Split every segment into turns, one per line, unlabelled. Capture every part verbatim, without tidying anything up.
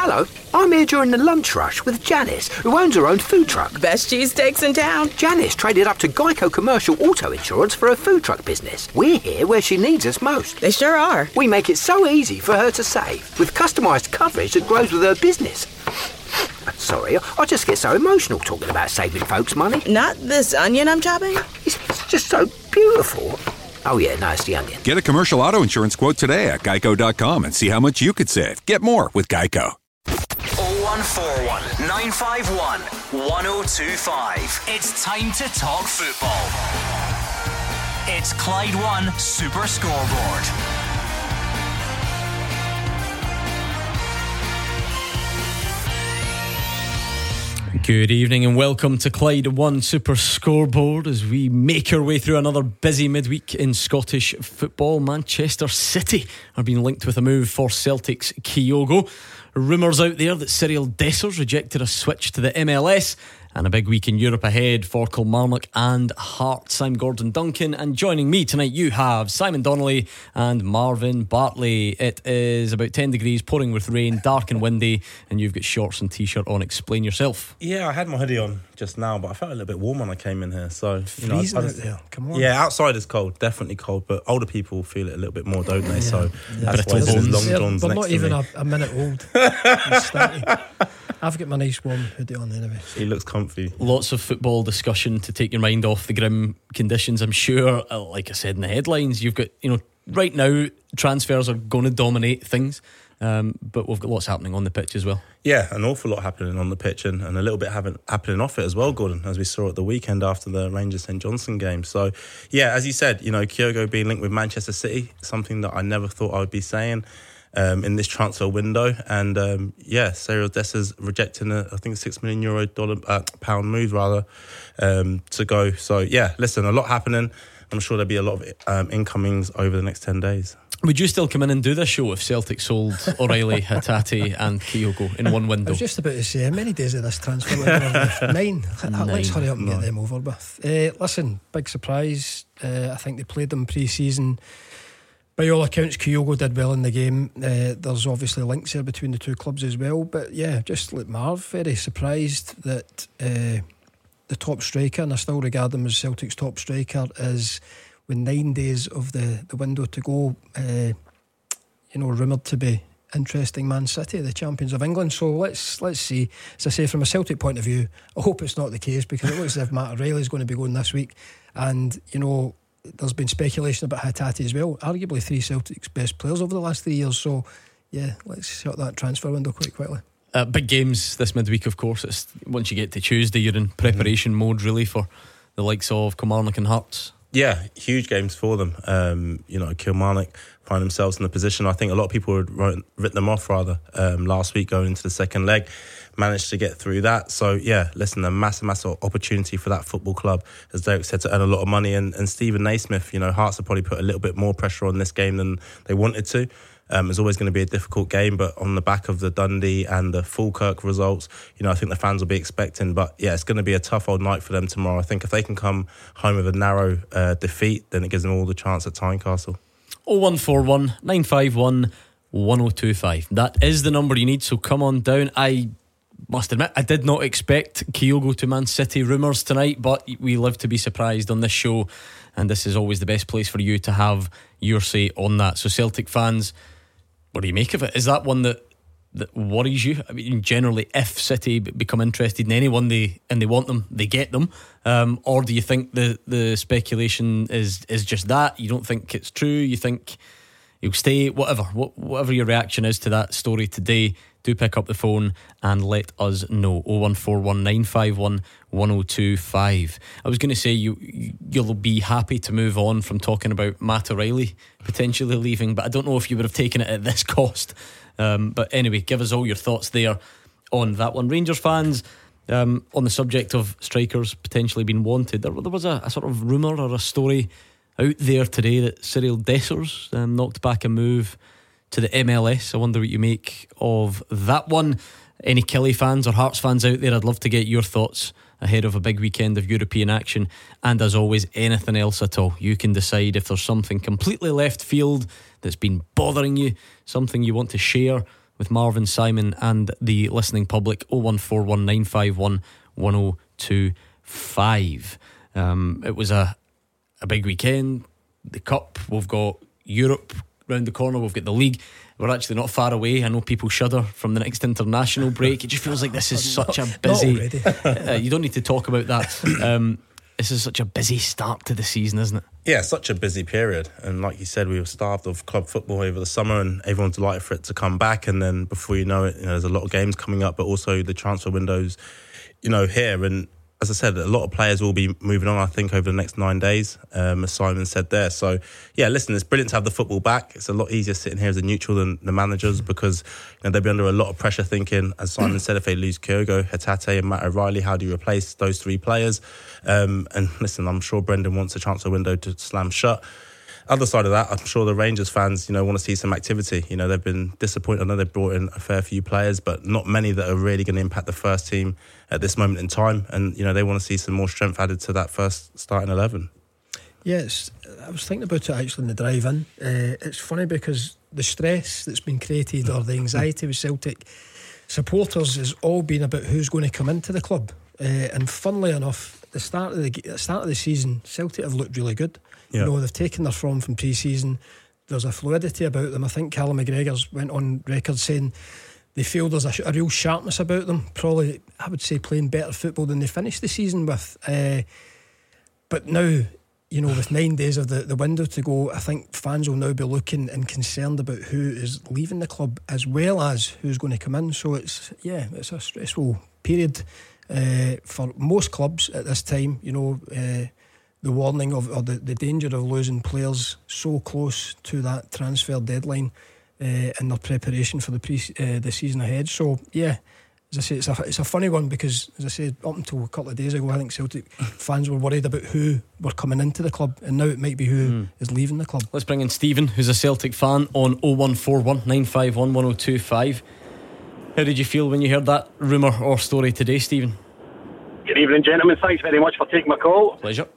Hello, I'm here during the lunch rush with Janice, who owns her own food truck.
Best cheesesteaks in town.
Janice traded up to Geico Commercial Auto Insurance for her food truck business. We're here where she needs us most.
They sure are.
We make it so easy for her to save, with customised coverage that grows with her business. Sorry, I just get so emotional talking about saving folks money.
Not this onion I'm chopping.
It's just so beautiful. Oh yeah, no, it's the onion.
Get a commercial auto insurance quote today at geico dot com and see how much you could save. Get more with Geico.
oh one four one, nine five one, one oh two five. It's time to talk football. It's Clyde One Super Scoreboard.
Good evening and welcome to Clyde One Super Scoreboard as we make our way through another busy midweek in Scottish football. Manchester City are being linked with a move for Celtic's Kyogo. Rumours out there that Cyril Dessers rejected a switch to the M L S, and a big week in Europe ahead for Kilmarnock and Hearts. I'm Gordon Duncan, and joining me tonight you have Simon Donnelly and Marvin Bartley. It is about ten degrees, pouring with rain, dark and windy, and you've got shorts and t-shirt on. Explain yourself.
Yeah, I had my hoodie on just now, but I felt a little bit warm when I came in here. So, you know,
freezing
I
out
just,
there. Come on.
Yeah, outside is cold, definitely cold, but older people feel it a little bit more, don't they?
Yeah.
So
Yeah.
that's why there's long
They're-
johns
They're
next
not
to
even
me.
a, a minute old. It's starting. I've got my nice warm hoodie on anyway.
He looks comfy.
Lots of football discussion to take your mind off the grim conditions, I'm sure. Uh, Like I said in the headlines, you've got, you know, right now transfers are going to dominate things, um, but we've got lots happening on the pitch as well.
Yeah, an awful lot happening on the pitch and, and a little bit happen, happening off it as well, Gordon, as we saw at the weekend after the Rangers-St Johnstone game. So, yeah, as you said, you know, Kyogo being linked with Manchester City, something that I never thought I would be saying um, in this transfer window. And, um, yeah, Cyril Dessers rejecting a, I think, a six million euro dollar, uh, pound move, rather, um, to go. So, yeah, listen, a lot happening. I'm sure there'll be a lot of um, incomings over the next ten days.
Would you still come in and do this show if Celtic sold O'Reilly, Hatate and Kyogo in one
I
window?
was just about to say, how many days of this transfer window are left? Nine.
Nine.
Let's hurry up and
No.
get them over with. Uh, listen, big surprise. Uh, I think they played them pre-season. By all accounts, Kyogo did well in the game. Uh, there's obviously links there between the two clubs as well. But yeah, just like Marv, very surprised that uh, the top striker, and I still regard him as Celtic's top striker, is with nine days of the, the window to go, uh, you know, rumoured to be interesting Man City, the champions of England. So let's let's see. As I say, from a Celtic point of view, I hope it's not the case, because it looks as if Matt O'Reilly's going to be going this week. And, you know, there's been speculation about Hatate as well. Arguably three Celtic's best players over the last three years. So, yeah, let's shut that transfer window quite quickly.
Uh, big games this midweek, of course. It's, once you get to Tuesday, you're in preparation mm-hmm. mode, really, for the likes of Kilmarnock and Hearts.
Yeah, huge games for them. Um, you know, Kilmarnock find themselves in the position. I think a lot of people had wrote, written them off rather um, last week going into the second leg. Managed to get through that. So yeah, listen, a massive, massive opportunity for that football club, as Derek said, to earn a lot of money. And, and Stephen Naismith, you know, Hearts have probably put a little bit more pressure on this game than they wanted to. Um, it's always going to be a difficult game, but on the back of the Dundee and the Falkirk results, you know, I think the fans will be expecting. But yeah, it's going to be a tough old night for them tomorrow. I think if they can come home with a narrow uh, defeat, then it gives them all the chance at Tynecastle.
oh one four one, nine five one, one oh two five. That is the number you need, so come on down. I must admit, I did not expect Kyogo to Man City rumours tonight, but we live to be surprised on this show, and this is always the best place for you to have your say on that. So Celtic fans, what do you make of it? Is that one that that worries you? I mean, generally, if City become interested in anyone they and they want them, they get them. Um, or do you think the the speculation is is just that? You don't think it's true? You think he'll stay? Whatever, what, whatever your reaction is to that story today, do pick up the phone and let us know. oh one four one, nine five one, one oh two five. I was going to say you you'll be happy to move on from talking about Matt O'Reilly potentially leaving, but I don't know if you would have taken it at this cost. Um, but anyway, give us all your thoughts there on that one. Rangers fans, um, on the subject of strikers potentially being wanted, there, there was a, a sort of rumour or a story out there today that Cyril Dessers um, knocked back a move to the M L S. I wonder what you make of that one. Any Kelly fans or Hearts fans out there, I'd love to get your thoughts ahead of a big weekend of European action. And as always, anything else at all, you can decide if there's something completely left field that's been bothering you, something you want to share, with Marvin, Simon and the listening public. oh one four one nine five one one oh two five. Um, it was a, a big weekend. The Cup, we've got Europe round the corner, we've got the league. We're actually not far away. I know people shudder from the next international break. It just feels like this is such a busy uh, you don't need to talk about that. um, This is such a busy start to the season, isn't it?
Yeah, such a busy period. And like you said, we were starved of club football over the summer and everyone's delighted for it to come back. And then before you know it, you know, there's a lot of games coming up, but also the transfer windows, you know, here. And as I said, a lot of players will be moving on, I think, over the next nine days, um, as Simon said there. So, yeah, listen, it's brilliant to have the football back. It's a lot easier sitting here as a neutral than the managers because you know, they'll be under a lot of pressure thinking, as Simon said, if they lose Kyogo, Hatate and Matt O'Reilly, how do you replace those three players? Um, and listen, I'm sure Brendan wants a transfer window to slam shut. Other side of that, I'm sure the Rangers fans, you know, want to see some activity. You know, they've been disappointed. I know they've brought in a fair few players, but not many that are really going to impact the first team at this moment in time. And, you know, they want to see some more strength added to that first starting eleven.
Yes, I was thinking about it actually in the drive-in. Uh, it's funny because the stress that's been created or the anxiety with Celtic supporters has all been about who's going to come into the club. Uh, and funnily enough, the start of the the start of the season, Celtic have looked really good. Yeah. You know, they've taken their form from pre-season. There's a fluidity about them. I think Callum McGregor's went on record saying they feel there's a, a real sharpness about them. Probably, I would say, playing better football than they finished the season with. Uh, but now, you know, with nine days of the, the window to go, I think fans will now be looking and concerned about who is leaving the club as well as who's going to come in. So it's, yeah, it's a stressful period uh, for most clubs at this time. You know, uh, the warning of or the, the danger of losing players so close to that transfer deadline uh, in their preparation for the pre uh, the season ahead. So yeah, as I say, it's a it's a funny one because, as I said, up until a couple of days ago, I think Celtic fans were worried about who were coming into the club, and now it might be who mm. is leaving the club.
Let's bring in Stephen, who's a Celtic fan, on oh one four one nine five one one oh two five. How did you feel when you heard that rumour or story today, Stephen?
Good evening, gentlemen. Thanks very much for taking my call.
Pleasure.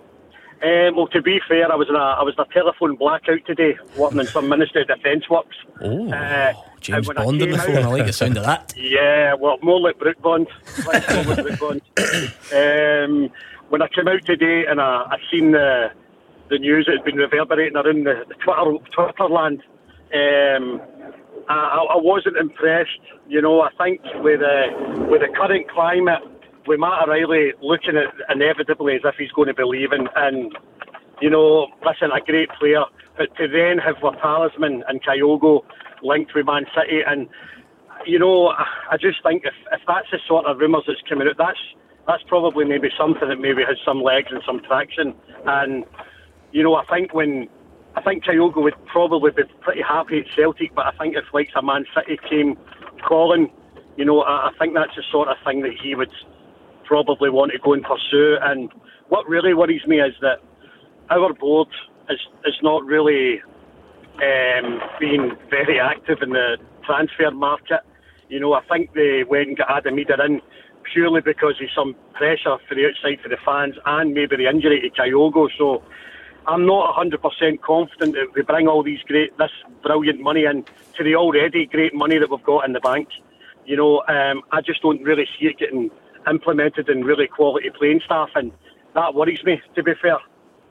Um, well, to be fair, I was in a I was in a telephone blackout today, working in some Ministry of Defence works.
Oh, uh, James Bond on the phone. I like the sound of that.
Yeah, well, more like Brook Bond. Like more like Brook Bond. Um, when I came out today and I, I seen the the news that had been reverberating around the, the Twitter Twitter land, um, I, I wasn't impressed. You know, I think with the with the current climate, with Matt O'Reilly looking at inevitably as if he's going to be leaving, and you know, listen, a great player, but to then have their talisman and Kyogo linked with Man City, and you know, I, I just think if, if that's the sort of rumours that's coming out, that's that's probably maybe something that maybe has some legs and some traction. And you know, I think when I think Kyogo would probably be pretty happy at Celtic, but I think if like a Man City came calling, you know, I, I think that's the sort of thing that he would probably want to go and pursue. And what really worries me is that our board is is not really um, being very active in the transfer market. You know, I think they went and got Adam Eder in purely because of some pressure for the outside for the fans and maybe the injury to Kyogo. So I'm not one hundred percent confident that we bring all these great, this brilliant money in to the already great money that we've got in the bank. You know, um, I just don't really see it getting implemented in really quality playing staff, and that worries me, to be fair.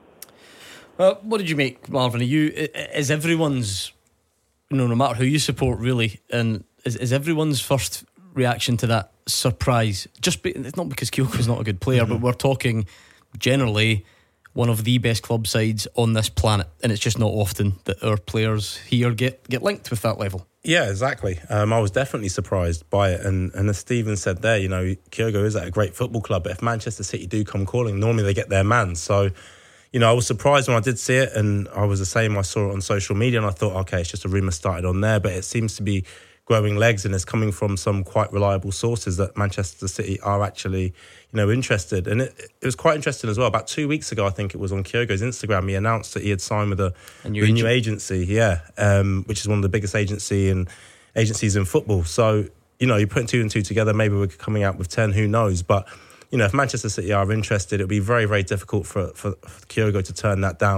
Well, what did you make, Marvin? Are you is everyone's, you know, no matter who you support, really, and is, is everyone's first reaction to that surprise? Just be, it's not because Kyogo's not a good player, mm-hmm. but we're talking generally one of the best club sides on this planet, and it's just not often that our players here get, get linked with that level.
Yeah, exactly. Um, I was definitely surprised by it, and, and as Stephen said there, you know, Kyogo is at a great football club, but if Manchester City do come calling, normally they get their man. So, you know, I was surprised when I did see it, and I was the same. I saw it on social media, and I thought, okay, it's just a rumour started on there, but it seems to be growing legs, and it's coming from some quite reliable sources that Manchester City are actually, you know, interested. And it, it was quite interesting as well. About two weeks ago, I think it was on Kyogo's Instagram, he announced that he had signed with a, a new, new agency, yeah, um, which is one of the biggest agency and agencies in football. So, you know, you're putting two and two together, maybe we're coming out with ten, who knows? But, you know, if Manchester City are interested, it'll be very, very difficult for, for, for Kyogo to turn that down.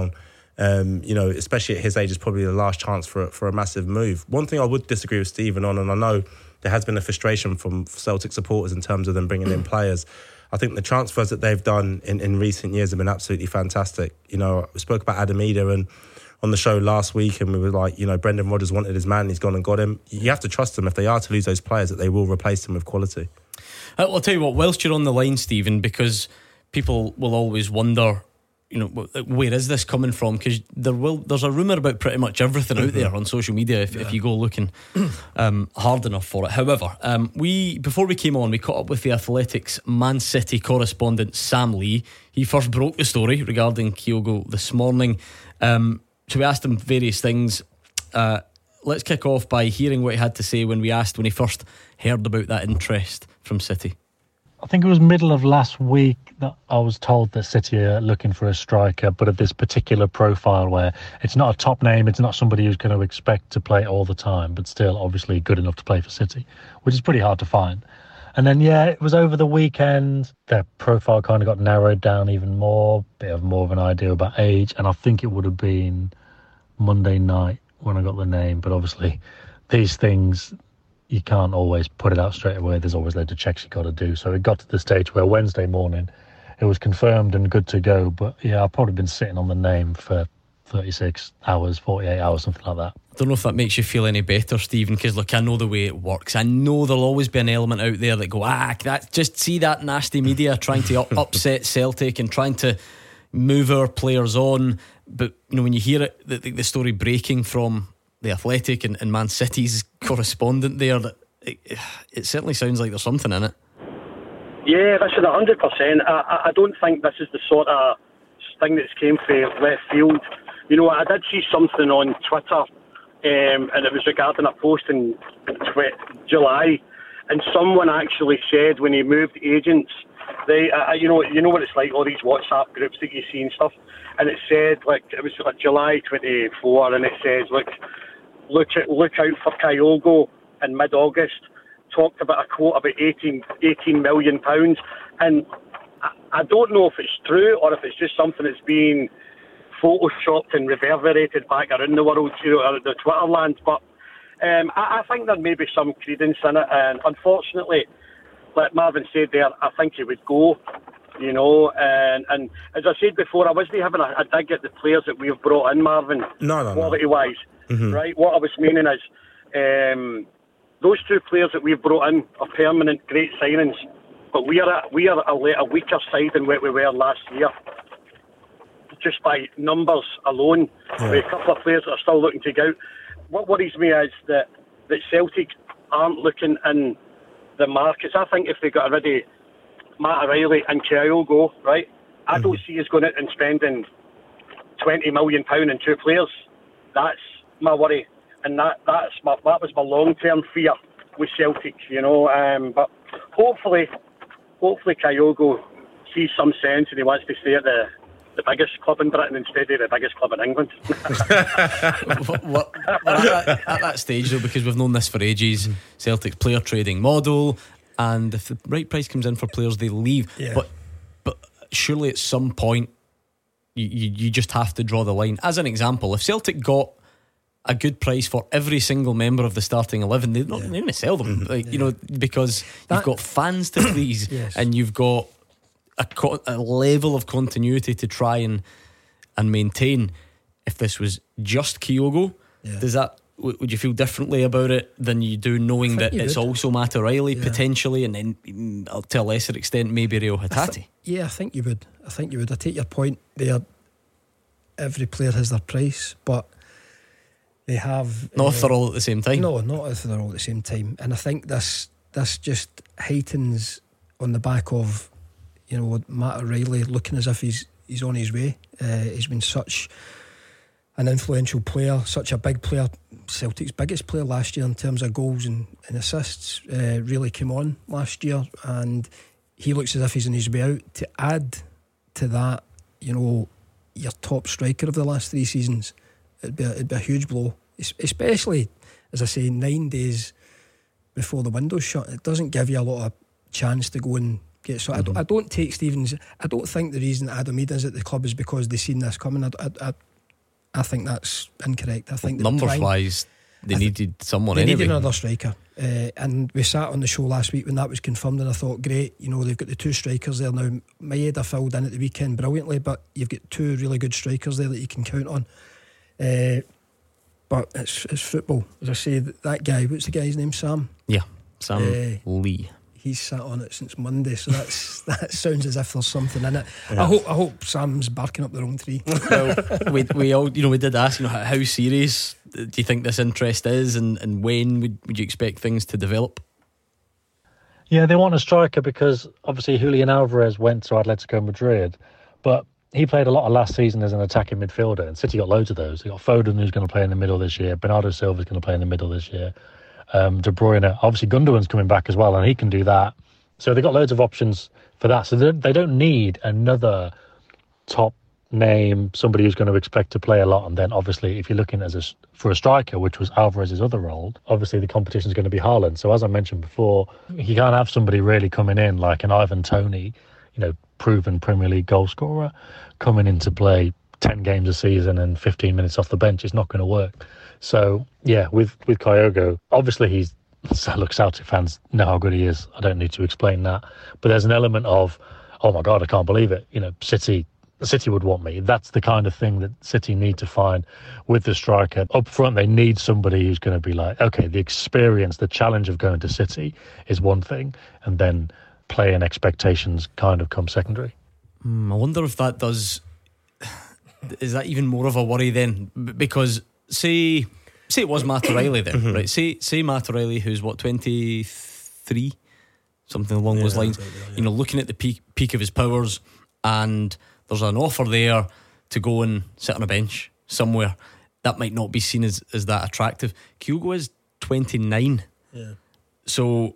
Um, you know, especially at his age, is probably the last chance for for a massive move. One thing I would disagree with Stephen on, and I know there has been a frustration from Celtic supporters in terms of them bringing in players. I think the transfers that they've done in, in recent years have been absolutely fantastic. You know, we spoke about Adam Ida and on the show last week, and we were like, you know, Brendan Rodgers wanted his man, he's gone and got him. You have to trust them if they are to lose those players, that they will replace them with quality.
Uh, I'll tell you what, whilst you're on the line, Stephen, because people will always wonder, you know, where is this coming from? Because there will, there's a rumour about pretty much everything out there on social media if, yeah. if you go looking um, hard enough for it. However, um, we before we came on, we caught up with the Athletics Man City correspondent Sam Lee. He first broke the story regarding Kyogo this morning. Um, so we asked him various things. Uh, let's kick off by hearing what he had to say when we asked when he first heard about that interest from City.
I think it was middle of last week that I was told that City are looking for a striker, but of this particular profile where it's not a top name, it's not somebody who's going to expect to play all the time, but still obviously good enough to play for City, which is pretty hard to find. And then, yeah, it was over the weekend, their profile kind of got narrowed down even more, bit of more of an idea about age, and I think it would have been Monday night when I got the name, but obviously these things, you can't always put it out straight away. There's always loads of checks you've got to do. So it got to the stage where Wednesday morning it was confirmed and good to go. But yeah, I've probably been sitting on the name for thirty-six hours, forty-eight hours, something like that.
I don't know if that makes you feel any better, Stephen, because look, I know the way it works. I know there'll always be an element out there that go, ah, that, just see that nasty media trying to up, upset Celtic and trying to move our players on. But you know, when you hear it, the, the story breaking from the Athletic and, and Man City's correspondent there, that it, it certainly sounds like there's something in it.
Yeah, listen, one hundred percent. I, I don't think this is the sort of thing that's came from left field. You know, I did see something on Twitter, um, and it was regarding a post in July, and someone actually said when he moved agents, they, uh, you know, you know what it's like, all these WhatsApp groups that you see and stuff, and it said, like, it was like July twenty-fourth, and it says, look, look, at, look out for Kyogo in mid-August. Talked about a quote about eighteen, eighteen million pounds, and I, I don't know if it's true or if it's just something that's been photoshopped and reverberated back around the world, you know, the Twitter land. But um, I, I think there may be some credence in it, and unfortunately, like Marvin said there, I think he would go, you know, and, and as I said before, I wasn't having a, a dig at the players that we've brought in, Marvin,
no, no,
quality-wise,
no. Mm-hmm.
right? What I was meaning is, um, those two players that we've brought in are permanent, great signings, but we are a, we are a, a weaker side than what we were last year, just by numbers alone.
Yeah.
With a couple of players that are still looking to go out. What worries me is that, that Celtic aren't looking in the markets. I think if they got rid of Matt O'Reilly and Kyogo, right, I mm-hmm. don't see us going out and spending twenty million pounds in two players. That's my worry. And that that's my, that was my long-term fear with Celtic, you know. Um, but hopefully, hopefully Kyogo sees some sense and he wants to stay at the, the biggest club in Britain instead of the biggest club in England.
what, what, well, at, at that stage, though, because we've known this for ages, Celtic's player trading model, and if the right price comes in for players, they leave.
Yeah.
But but surely at some point, you, you you just have to draw the line. As an example, if Celtic got a good price for every single member of the starting eleven, they're not yeah. going to sell them, like, yeah. you know, because that, you've got fans to please,
yes.
and you've got a, co- a level of continuity to try and and maintain. If this was just Kyogo, yeah. does that w- would you feel differently about it than you do knowing that it's would. also Matt O'Reilly yeah. potentially, and then mm, to a lesser extent maybe Rio Hatate?
Th- yeah, I think you would. I think you would. I take your point there. Every player has their price, but they have
not
uh,
if they're all at the same time.
No, not if they're all at the same time. And I think this this just heightens on the back of, you know, Matt O'Reilly looking as if he's he's on his way. Uh, he's been such an influential player, such a big player, Celtic's biggest player last year in terms of goals and, and assists. Uh, really came on last year, and he looks as if he's on his way out. To add to that, you know, your top striker of the last three seasons, it'd be a, it'd be a huge blow, especially, as I say, nine days before the window's shut. It doesn't give you a lot of chance to go and get. So mm-hmm. I, don't, I don't take Stevens. I don't think the reason Adam Ida's at the club is because they've seen this coming. I, I, I, I think that's incorrect. I think that
numbers
trying,
wise, they
th-
needed someone.
They
anyway.
needed another striker, uh, and we sat on the show last week when that was confirmed, and I thought, great, you know, they've got the two strikers there now. Maeda filled in at the weekend brilliantly, but you've got two really good strikers there that you can count on. Uh, but it's it's football, as I say. That guy, what's the guy's name? Sam.
Yeah, Sam
uh,
Lee.
He's sat on it since Monday, so that's that sounds as if there's something in it. Yeah. I hope I hope Sam's barking up the wrong tree.
Well, we we all you know we did ask, you know, how, how serious do you think this interest is, and, and when would, would you expect things to develop?
Yeah, they want a striker because obviously Julian Alvarez went to Atletico Madrid, but he played a lot of last season as an attacking midfielder, and City got loads of those. They got Foden, who's going to play in the middle this year. Bernardo Silva's going to play in the middle this year. Um, De Bruyne, obviously Gundogan's coming back as well, and he can do that. So they've got loads of options for that. So they, they don't need another top name, somebody who's going to expect to play a lot. And then obviously, if you're looking as a, for a striker, which was Alvarez's other role, obviously the competition is going to be Haaland. So as I mentioned before, you can't have somebody really coming in like an Ivan Toney, you know, proven Premier League goal scorer, coming in to play ten games a season and fifteen minutes off the bench. It's not going to work. So yeah, with with Kyogo, obviously he's look, Celtic fans know how good he is. I don't need to explain that. But there's an element of, oh my God, I can't believe it. You know, City City would want me. That's the kind of thing that City need to find with the striker. Up front, they need somebody who's going to be like, okay, the experience, the challenge of going to City is one thing, and then play and expectations kind of come secondary.
Mm, I wonder if that does. Is that even more of a worry then? Because say say it was Matt O'Reilly then, mm-hmm. right? Say say Matt O'Reilly, who's what, twenty-three, something along yeah, those lines. Right, yeah. You know, looking at the peak peak of his powers, and there's an offer there to go and sit on a bench somewhere. That might not be seen as, as that attractive. Kyogo is twenty-nine,
yeah.
So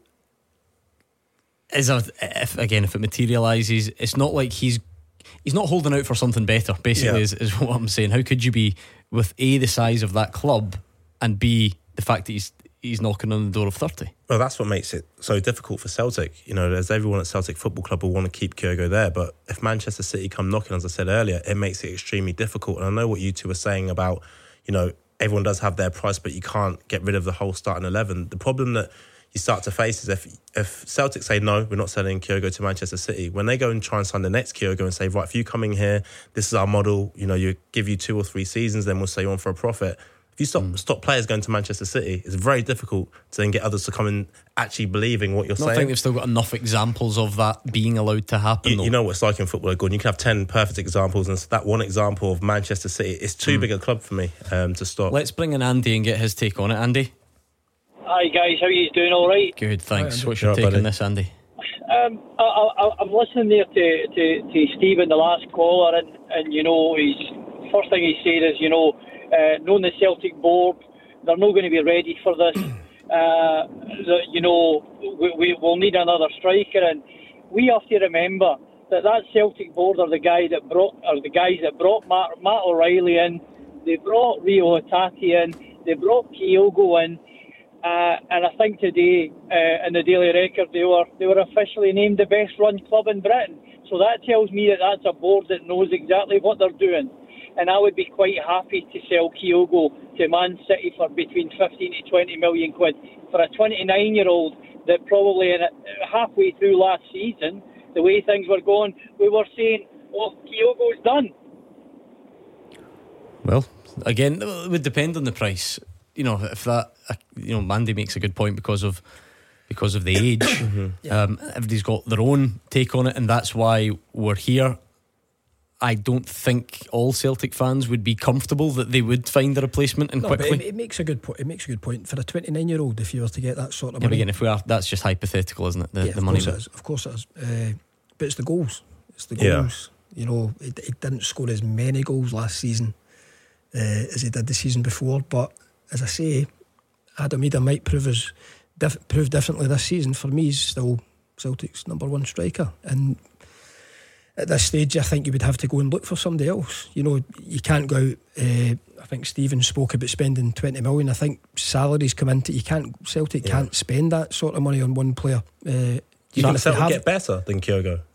is a, if again if it materialises, it's not like he's. He's not holding out for something better, basically, yeah. is, is what I'm saying. How could you be with A, the size of that club, and B, the fact that he's he's knocking on the door of thirty?
Well, that's what makes it so difficult for Celtic. You know, there's everyone at Celtic Football Club will want to keep Kyogo there, but if Manchester City come knocking, as I said earlier, it makes it extremely difficult. And I know what you two were saying about, you know, everyone does have their price, but you can't get rid of the whole starting eleven. The problem that you start to face is if if Celtic say no, we're not selling Kyogo to Manchester City, when they go and try and sign the next Kyogo and say, right, if you coming here, this is our model, you know, you give you two or three seasons, then we'll sell you on for a profit. If you stop mm. stop players going to Manchester City, it's very difficult to then get others to come and actually believing what you're
I
saying.
I think they've still got enough examples of that being allowed to happen.
You, you know what it's like in football, Gordon. You can have ten perfect examples, and that one example of Manchester City is too mm. big a club for me um, to stop.
Let's bring in Andy and get his take on it. Andy?
Hi guys, how are you doing? All right?
Good, thanks. Right, What's your take on this, Andy?
Um, I, I, I'm listening there to, to, to Stephen, the last caller, and, and you know, he's first thing he said is, you know, uh, knowing the Celtic board, they're not going to be ready for this. Uh, the, you know, we, we will need another striker, and we have to remember that that Celtic board are the guy that brought, or the guys that brought Matt, Matt O'Reilly in. They brought Rio Hatate in. They brought Kyogo in. Uh, and I think today uh, in the Daily Record they were they were officially named the best run club in Britain. So that tells me that that's a board that knows exactly what they're doing. And I would be quite happy to sell Kyogo to Man City for between fifteen to twenty million quid for a twenty-nine year old that probably in a, halfway through last season, the way things were going, we were saying, oh, Kyogo's done.
Well, again, it would depend on the price. You know, if that, you know, Mandy makes a good point because of because of the age. mm-hmm. yeah. um, everybody's got their own take on it, and that's why we're here. I don't think all Celtic fans would be comfortable that they would find a replacement and
no,
quickly.
But it, it makes a good point. It makes a good point for a twenty-nine year old if you were to get that sort of
yeah,
money.
But again, if we are, that's just hypothetical, isn't it? The,
yeah,
the
of
money.
Course it is. Of course it is. Uh, but it's the goals. It's the goals. Yeah. You know, it, it didn't score as many goals last season uh, as he did the season before, but. As I say, Adam Idah might prove as diff- prove differently this season. For me, he's still Celtic's number one striker, and at this stage, I think you would have to go and look for somebody else. You know, you can't go out. Uh, I think Stephen spoke about spending twenty million. I think salaries come into you can't Celtic yeah. can't spend that sort of money on one player. Uh,
you think Celtic get better than Kyogo?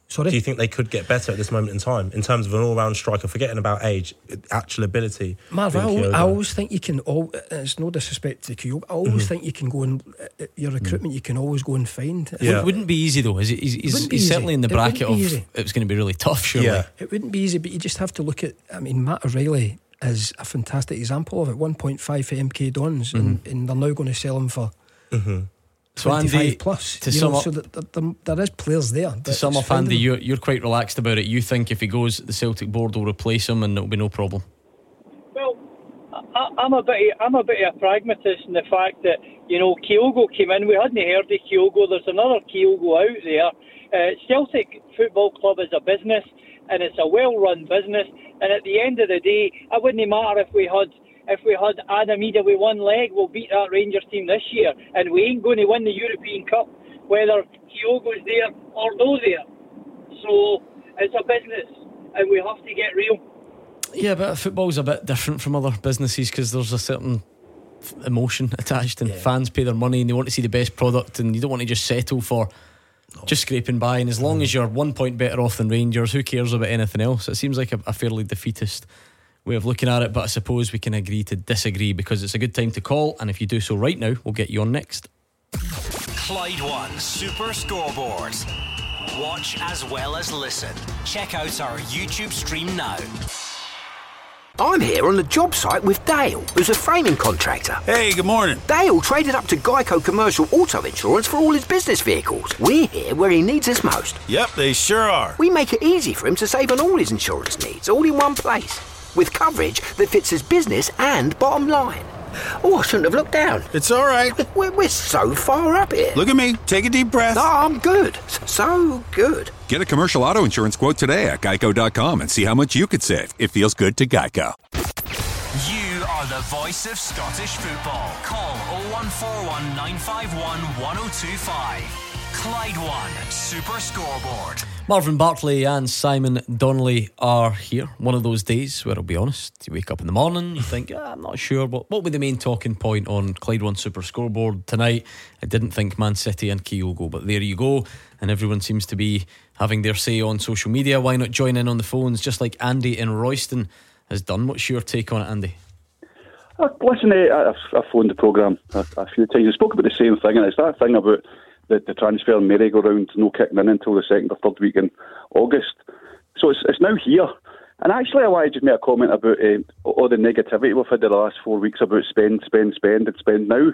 Sorry?
Do you think they could get better at this moment in time in terms of an all-round striker, forgetting about age, actual ability?
Marv, I, al- I always think you can. All, it's no disrespect to Kyogo. I always mm-hmm. think you can go and uh, your recruitment. Mm. You can always go and find.
Yeah. It wouldn't be easy though. Is it? He's, he's, he's certainly in the bracket of easy. It's going to be really tough. Surely,
yeah.
It wouldn't be easy, but you just have to look at. I mean, Matt O'Reilly is a fantastic example of it. one point five for M K Dons, mm-hmm. and, and they're now going to sell him for.
Mm-hmm.
So Andy,
plus,
to
you
sum
know,
up,
so that there, there, there is players there.
To sum up, Andy, you're, you're quite relaxed about it. You think if he goes, the Celtic board will replace him, and it'll be no problem.
Well, I, I'm a bit, I'm a bit of a pragmatist in the fact that you know Kyogo came in. We hadn't heard of Kyogo. There's another Kyogo out there. Uh, Celtic Football Club is a business, and it's a well-run business. And at the end of the day, it wouldn't matter if we had. If we had Adam Ida with one leg, we'll beat that Rangers team this year, and we ain't going to win the European Cup whether Kyogo's there or no there. So it's a business, and we have to get real.
Yeah, but football's a bit different from other businesses because there's a certain f- emotion attached, and yeah. fans pay their money and they want to see the best product, and you don't want to just settle for no. just scraping by. And as long as you're one point better off than Rangers, who cares about anything else? It seems like a, a fairly defeatist way of looking at it, but I suppose we can agree to disagree because it's a good time to call, and if you do so right now, we'll get you on next.
Clyde One Super Scoreboard. Watch as well as listen. Check out our YouTube stream now.
I'm here on the job site with Dale, who's a framing contractor.
Hey, good morning.
Dale traded up to Geico Commercial Auto Insurance for all his business vehicles. We're here where he needs us most.
Yep, they sure are.
We make it easy for him to save on all his insurance needs, all in one place, with coverage that fits his business and bottom line. Oh, I shouldn't have looked down.
It's all right.
We're, we're so far up here.
Look at me. Take a deep breath.
No, I'm good. So good.
Get a commercial auto insurance quote today at geico dot com and see how much you could save. It feels good to Geico.
You are the voice of Scottish football. Call oh one four one, nine five one, one oh two five. Clyde One Super Scoreboard.
Marvin Bartley and Simon Donnelly are here. One of those days where, I'll be honest, you wake up in the morning, you think, ah, I'm not sure, but what would the main talking point on Clyde One Super Scoreboard tonight? I didn't think Man City and Kyogo, but there you go. And everyone seems to be having their say on social media. Why not join in on the phones, just like Andy in Royston has done? What's your take on it, Andy?
Uh, listen, uh, I've, I've phoned the programme a, a few times. I spoke about the same thing, and it's that thing about the, the transfer merry-go-round no kicking in until the second or third week in August. So it's it's now here. And actually I want to just make a comment about uh, all the negativity we've had the last four weeks about spend, spend, spend and spend now.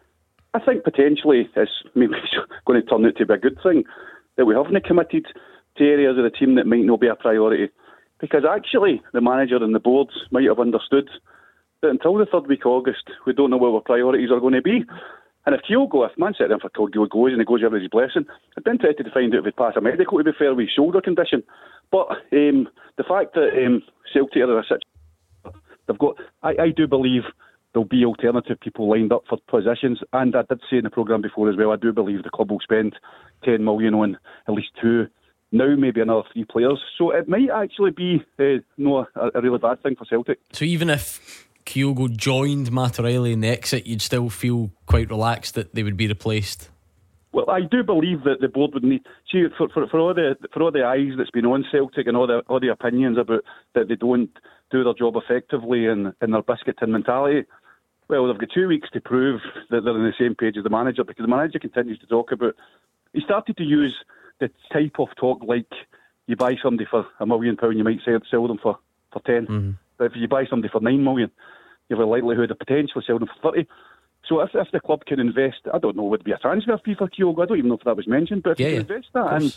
I think potentially it's maybe going to turn out to be a good thing that we haven't committed to areas of the team that might not be a priority, because actually the manager and the boards might have understood that until the third week of August we don't know what our priorities are going to be. And if Kyogo, if Man City, if Kyogo goes and he goes over his blessing, I'd be interested to find out if he'd pass a medical, to be fair, with his shoulder condition. But um, the fact that um, Celtic are in a situation, they've got, I, I do believe there'll be alternative people lined up for positions, and I did say in the programme before as well, I do believe the club will spend ten million on at least two, now maybe another three players. So it might actually be uh, no a, a really bad thing for Celtic.
So even if Kyogo joined Matt O'Reilly in the exit, you'd still feel quite relaxed that they would be replaced?
Well, I do believe that the board would need, see, for, for, for all the for all the eyes that's been on Celtic and all the all the opinions about that they don't do their job effectively and, and their biscuit tin mentality. Well, they've got two weeks to prove that they're on the same page as the manager, because the manager continues to talk about. He started to use the type of talk like you buy somebody for a million pound, you might sell, sell them for for ten. Mm-hmm. But if you buy somebody for nine million, you have a likelihood of potentially selling them for thirty. So if, if the club can invest, I don't know, would it be a transfer fee for Kyogo? I don't even know if that was mentioned, but if
yeah,
you
yeah,
invest that in,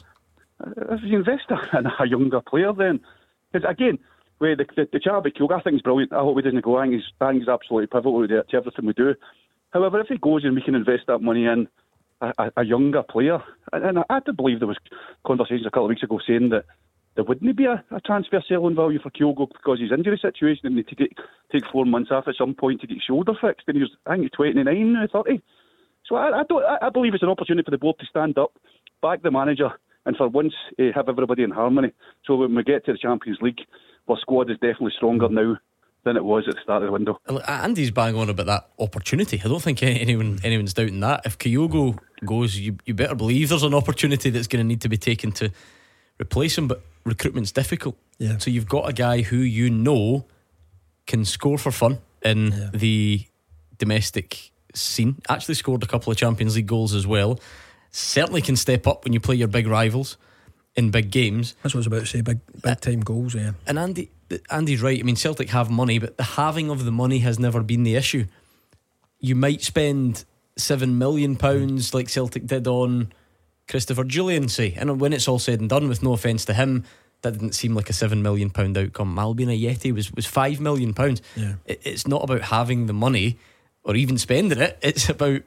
if you invest in a younger player, then, because again, with the, the, the chat about Kyogo, I think it's brilliant. I hope he doesn't go. I think he's, I think he's absolutely pivotal to, to everything we do. However, if he goes and we can invest that money in a, a, a younger player, and, and I, I do believe there was conversations a couple of weeks ago saying that there wouldn't be a, a transfer selling value for Kyogo because his injury situation, and they take take four months off at some point to get his shoulder fixed, and he's I think he's twenty-nine now, thirty. So I, I don't. I, I believe it's an opportunity for the board to stand up, back the manager, and for once uh, have everybody in harmony. So when we get to the Champions League, our squad is definitely stronger now than it was at the start of the window.
Andy's bang on about that opportunity. I don't think anyone anyone's doubting that. If Kyogo goes, you you better believe there's an opportunity that's going to need to be taken to replace him, but recruitment's difficult.
Yeah.
So you've got a guy who you know can score for fun in
Yeah.
the domestic scene. Actually scored a couple of Champions League goals as well. Certainly can step up when you play your big rivals in big games.
That's what I was about to say. Big, big time goals. Yeah.
And Andy, Andy's right. I mean, Celtic have money, but the having of the money has never been the issue. You might spend seven million pounds like Celtic did on Christopher Julian, say, and when it's all said and done, with no offence to him, that didn't seem like a seven million pound outcome. Albin Ayeti was was five million pounds.
Yeah.
It, it's not about having the money or even spending it. It's about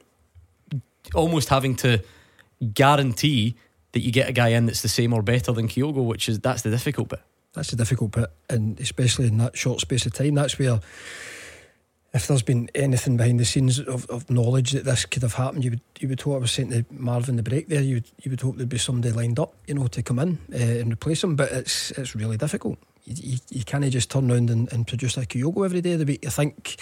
almost having to guarantee that you get a guy in that's the same or better than Kyogo, which is that's the difficult bit.
That's the difficult bit, and especially in that short space of time, that's where, if there's been anything behind the scenes of, of knowledge that this could have happened, you would you would hope. I was saying to Marvin the break there, you would you would hope there'd be somebody lined up, you know, to come in uh, and replace him. But it's it's really difficult. You, you, you can't just turn around and, and produce a Kyogo every day of the week. I think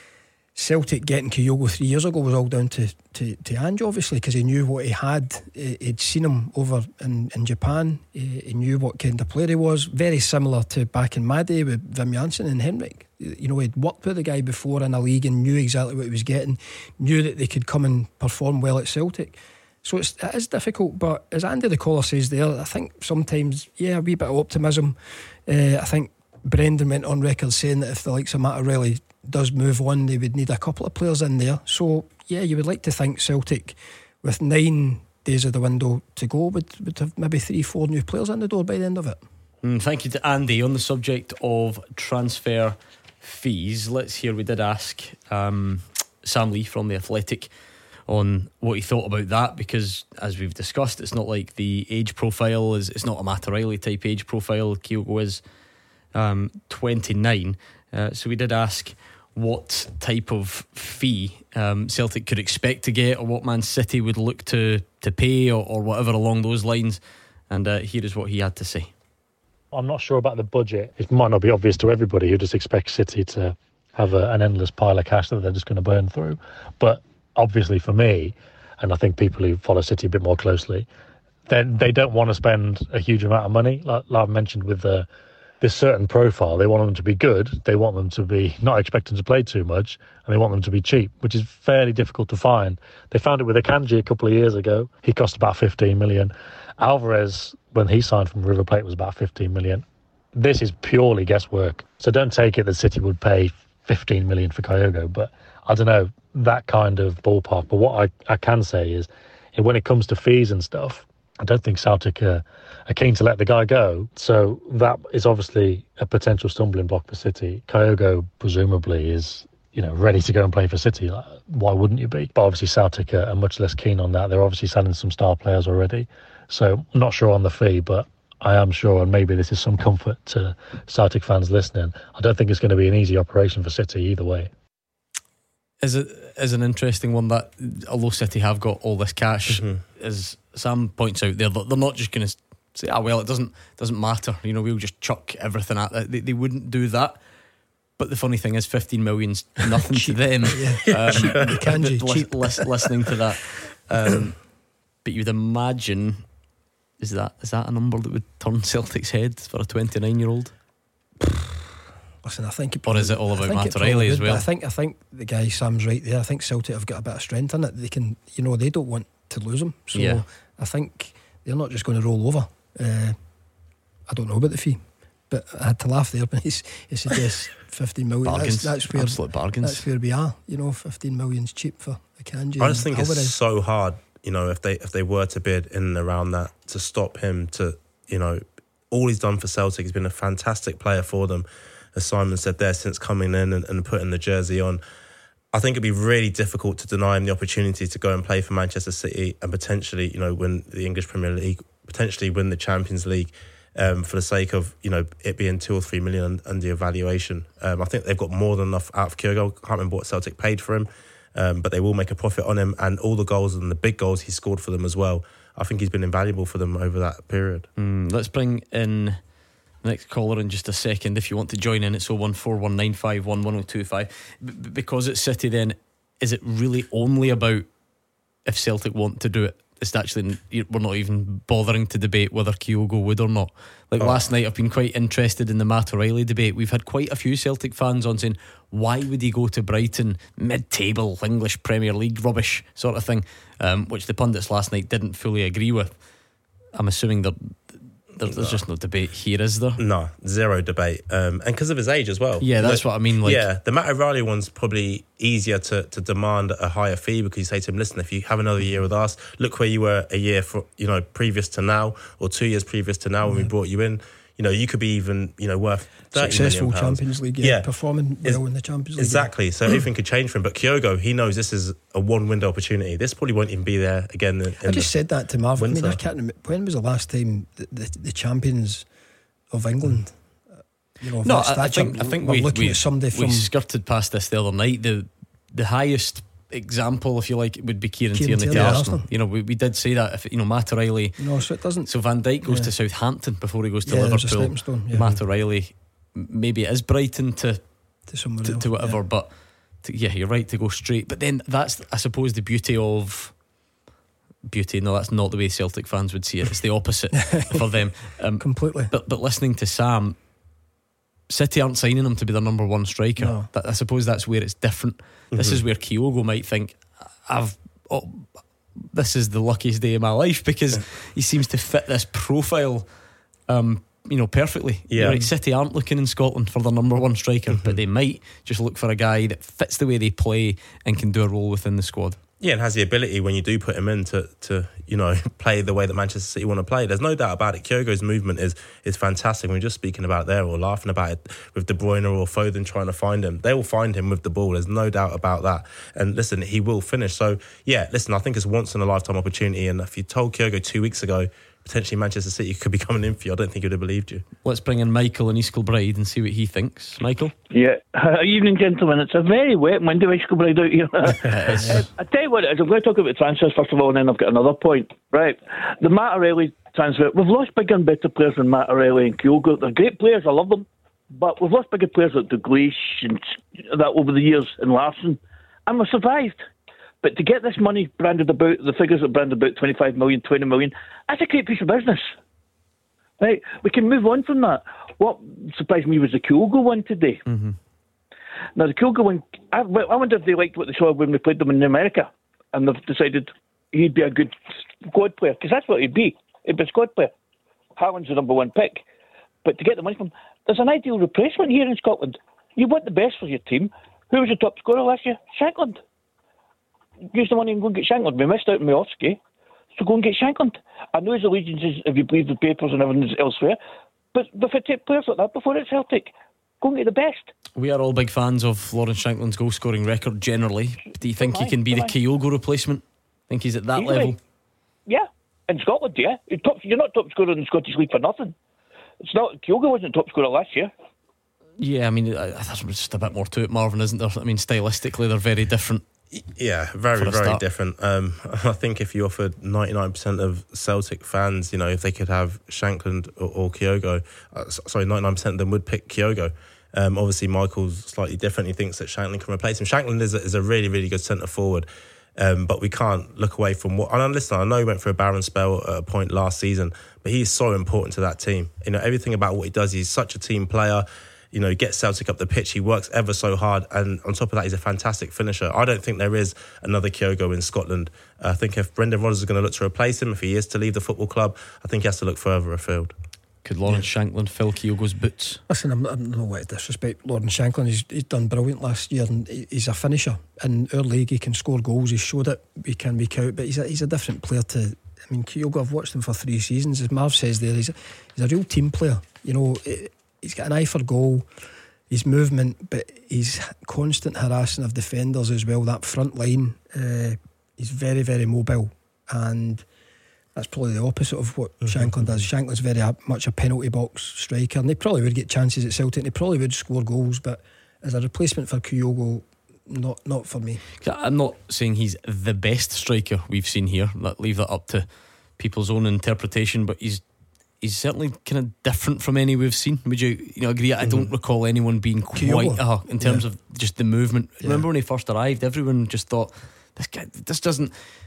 Celtic getting Kyogo three years ago was all down to to, to Ange, obviously, because he knew what he had. He'd seen him over in, in Japan. He, he knew what kind of player he was. Very similar to back in my day with Wim Janssen and Henrik. You know, he'd worked with the guy before in a league and knew exactly what he was getting. Knew that they could come and perform well at Celtic. So it's, it is difficult. But as Andy the caller says there, I think sometimes, yeah, a wee bit of optimism. Uh, I think Brendan went on record saying that if the likes of Mattarelli does move on, they would need a couple of players in there. So yeah, you would like to think Celtic, with nine days of the window to go, would, would have maybe three, four new players in the door by the end of it.
Mm, thank you to Andy. On the subject of transfer fees, let's hear, we did ask um, Sam Lee from The Athletic on what he thought about that, because as we've discussed, it's not like the age profile is, it's not a Mattarelli type age profile. Kyogo is um, twenty-nine. Uh, so we did ask what type of fee um, Celtic could expect to get, or what Man City would look to, to pay, or, or whatever along those lines. And uh, here is what he had to say.
I'm not sure about the budget. It might not be obvious to everybody who just expects City to have a, an endless pile of cash that they're just going to burn through. But obviously for me, and I think people who follow City a bit more closely, then they don't want to spend a huge amount of money. Like, like I've mentioned with the this certain profile, they want them to be good, they want them to be not expecting to play too much, and they want them to be cheap, which is fairly difficult to find. They found it with Akanji a couple of years ago. He cost about fifteen million. Alvarez, when he signed from River Plate, was about fifteen million. This is purely guesswork, so don't take it that City would pay fifteen million for Kyogo, but I don't know, that kind of ballpark. But what I, I can say is, when it comes to fees and stuff, I don't think Celtic are, are keen to let the guy go. So that is obviously a potential stumbling block for City. Kyogo presumably is, you know, ready to go and play for City. Like, why wouldn't you be? But obviously Celtic are, are much less keen on that. They're obviously selling some star players already. So I'm not sure on the fee, but I am sure, and maybe this is some comfort to Celtic fans listening, I don't think it's going to be an easy operation for City either way.
Is it is an interesting one that, although City have got all this cash, mm-hmm. as Sam points out there, they're not just going to say, ah, well, it doesn't doesn't matter, you know, we'll just chuck everything at it. They, they wouldn't do that. But the funny thing is, fifteen million's nothing to them.
Yeah. Um, Kanji,
li-
cheap.
li- listening to that, um, but you'd imagine, is that is that a number that would turn Celtic's head for a twenty-nine year old?
Listen, I think it
or is it all about Mattarelli as well?
I think I think the guy Sam's right there. I think Celtic have got a bit of strength in it. They can, you know, they don't want to lose him. So
yeah.
I think they're not just going to roll over. Uh, I don't know about the fee, but I had to laugh there when he suggests fifteen million.
Bargains,
that's, that's where,
absolute bargains.
That's where we are. You know, fifteen million's cheap for Akanji.
I just think Alvarez. It's so hard. You know, if they if they were to bid in and around that, to stop him, to, you know, all he's done for Celtic, he's been a fantastic player for them, as Simon said there, since coming in and, and putting the jersey on. I think it'd be really difficult to deny him the opportunity to go and play for Manchester City and potentially, you know, win the English Premier League, potentially win the Champions League, um, for the sake of, you know, it being two or three million under evaluation. Um, I think they've got more than enough out of Kyogo. I can't remember what Celtic paid for him, um, but they will make a profit on him, and all the goals and the big goals he scored for them as well. I think he's been invaluable for them over that period.
Mm, let's bring in the next caller in just a second. If you want to join in, it's oh one four one nine five one one oh two five. B- because it's City, then, is it really only about if Celtic want to do it? it's actually we're not even bothering to debate whether Kyogo would or not. Like
oh.
last night, I've been quite interested in the Matt O'Reilly debate. We've had quite a few Celtic fans on saying, why would he go to Brighton, mid-table English Premier League rubbish sort of thing, um, which the pundits last night didn't fully agree with. I'm assuming that There's, there's just no debate here, is there?
No, zero debate. Um, and because of his age as well.
Yeah, that's
like,
what I mean. Like,
yeah, the Matt O'Reilly one's probably easier to, to demand a higher fee, because you say to him, listen, if you have another year with us, look where you were a year for, you know, previous to now, or two years previous to now when
yeah.
we brought you in. You know, you could be even, you know, worth thirty
successful
million pounds.
Champions League, yeah,
yeah.
performing well
it's,
in the Champions League.
Exactly.
Yeah.
So everything could change for him. But Kyogo, he knows this is a one-window opportunity. This probably won't even be there again. In
I just said that to Marv.
winter.
I mean, I can't remember, when was the last time the, the, the champions of England? You know,
no, I, I think I think
we're
we,
looking
we,
at somebody from
we skirted past this the other night. The the highest example, if you like, would be Kieran,
Kieran
Tierney to
Tierney,
Arsenal.
Arsenal.
You know, we, we did say that. If you know Matt O'Reilly,
no, so it doesn't.
So Van Dijk goes
yeah.
to Southampton before he goes to
yeah, there's a
Liverpool.
stepping stone, yeah.
Matt O'Reilly, maybe it is Brighton to
to somewhere
to,
else,
to whatever,
yeah.
but to, yeah, you're right to go straight. But then that's, I suppose, the beauty of beauty. No, that's not the way Celtic fans would see it. It's the opposite for them. Um,
Completely.
But but listening to Sam, City aren't signing him to be their number one striker.
No.
That, I suppose that's where it's different. Mm-hmm. This is where Kyogo might think, I've oh, this is the luckiest day of my life, because he seems to fit this profile um, you know, perfectly.
Yeah.
You're right, City aren't looking in Scotland for their number one striker,
Mm-hmm.
but they might just look for a guy that fits the way they play and can do a role within the squad.
Yeah, and has the ability when you do put him in to, to you know, play the way that Manchester City want to play. There's no doubt about it. Kyogo's movement is is fantastic. We were just speaking about it there, or laughing about it with De Bruyne or Foden trying to find him. They will find him with the ball. There's no doubt about that. And listen, he will finish. So, yeah, listen, I think it's once in a lifetime opportunity. And if you told Kyogo two weeks ago, potentially Manchester City could be coming in for you, I don't think he would have believed you.
Let's bring in Michael in East Kilbride and see what he thinks. Michael?
Yeah. Uh, evening, gentlemen. It's a very wet windy East Kilbride out here. uh, I tell you what it is. I'm going to talk about transfers first of all, and then I've got another point. Right. The Matt O'Reilly transfer. We've lost bigger and better players than Matt O'Reilly and Kyogo. They're great players. I love them. But we've lost bigger players like Dalglish and that over the years, and Larsson. And we've survived. But to get this money branded about, the figures are branded about twenty-five million, twenty million, that's a great piece of business. Right? We can move on from that. What surprised me was the Kyogo one today.
Mm-hmm.
Now, the Kyogo one, I, I wonder if they liked what they saw when we played them in America, and they've decided he'd be a good squad player, because that's what he'd be. He'd be a squad player. Haaland's the number one pick. But to get the money from him, there's an ideal replacement here in Scotland. You want the best for your team. Who was the top scorer last year? Shankland. Use the money and go and get Shankland. We missed out on Miovski, so go and get Shankland. I know his allegiances, if you believe the papers and everything, is elsewhere, but if it take players like that before it's Celtic, go and get the best.
We are all big fans of Lawrence Shankland's goal scoring record generally. Do you think
Am
he can
I?
be
Am
the
I?
Kyogo replacement? Think he's at that
Easily.
level?
Yeah, in Scotland, yeah. You're, top, you're not top scorer in the Scottish League for nothing. It's not. Kyogo wasn't top scorer last year.
Yeah, I mean, uh, there's just a bit more to it, Marvin, isn't there? I mean, stylistically, they're very different.
Yeah, very,
For a
very
start.
different. Um, I think if you offered ninety-nine percent of Celtic fans, you know, if they could have Shankland or, or Kyogo, uh, s- sorry, ninety-nine percent of them would pick Kyogo. Um, obviously, Michael's slightly different. He thinks that Shankland can replace him. Shankland is a, is a really, really good centre forward. Um, but we can't look away from what. And listen, I know he went through a barren spell at a point last season, but he's so important to that team. You know, everything about what he does, he's such a team player. You know, he gets Celtic up the pitch, he works ever so hard, and on top of that, he's a fantastic finisher. I don't think there is another Kyogo in Scotland. I think if Brendan Rodgers is going to look to replace him, if he is to leave the football club, I think he has to look further afield.
Could Lawrence yeah. Shankland fill Kyogo's boots?
Listen, I'm, I'm no way to disrespect Lawrence Shankland. He's, he's done brilliant last year, and he, he's a finisher. In our league, he can score goals. He's showed it week in, week out. But he's a, he's a different player to. I mean, Kyogo. I've watched him for three seasons. As Marv says there, he's a, he's a real team player. You know, he's got an eye for goal. His movement, but his constant harassing of defenders as well. That front line, uh, he's very, very mobile, and that's probably the opposite of what mm-hmm. Shankland does. Shankland's very uh, much a penalty box striker, and he probably would get chances at Celtic, and he probably would score goals, but as a replacement for Kyogo, not not for me.
I'm not saying he's the best striker we've seen here. Leave that up to people's own interpretation, but he's he's certainly kind of different from any we've seen. Would you, you know, agree? I don't mm-hmm. recall anyone being quite uh, in terms yeah. of just the movement. Yeah. Remember when he first arrived, everyone just thought this guy, this doesn't.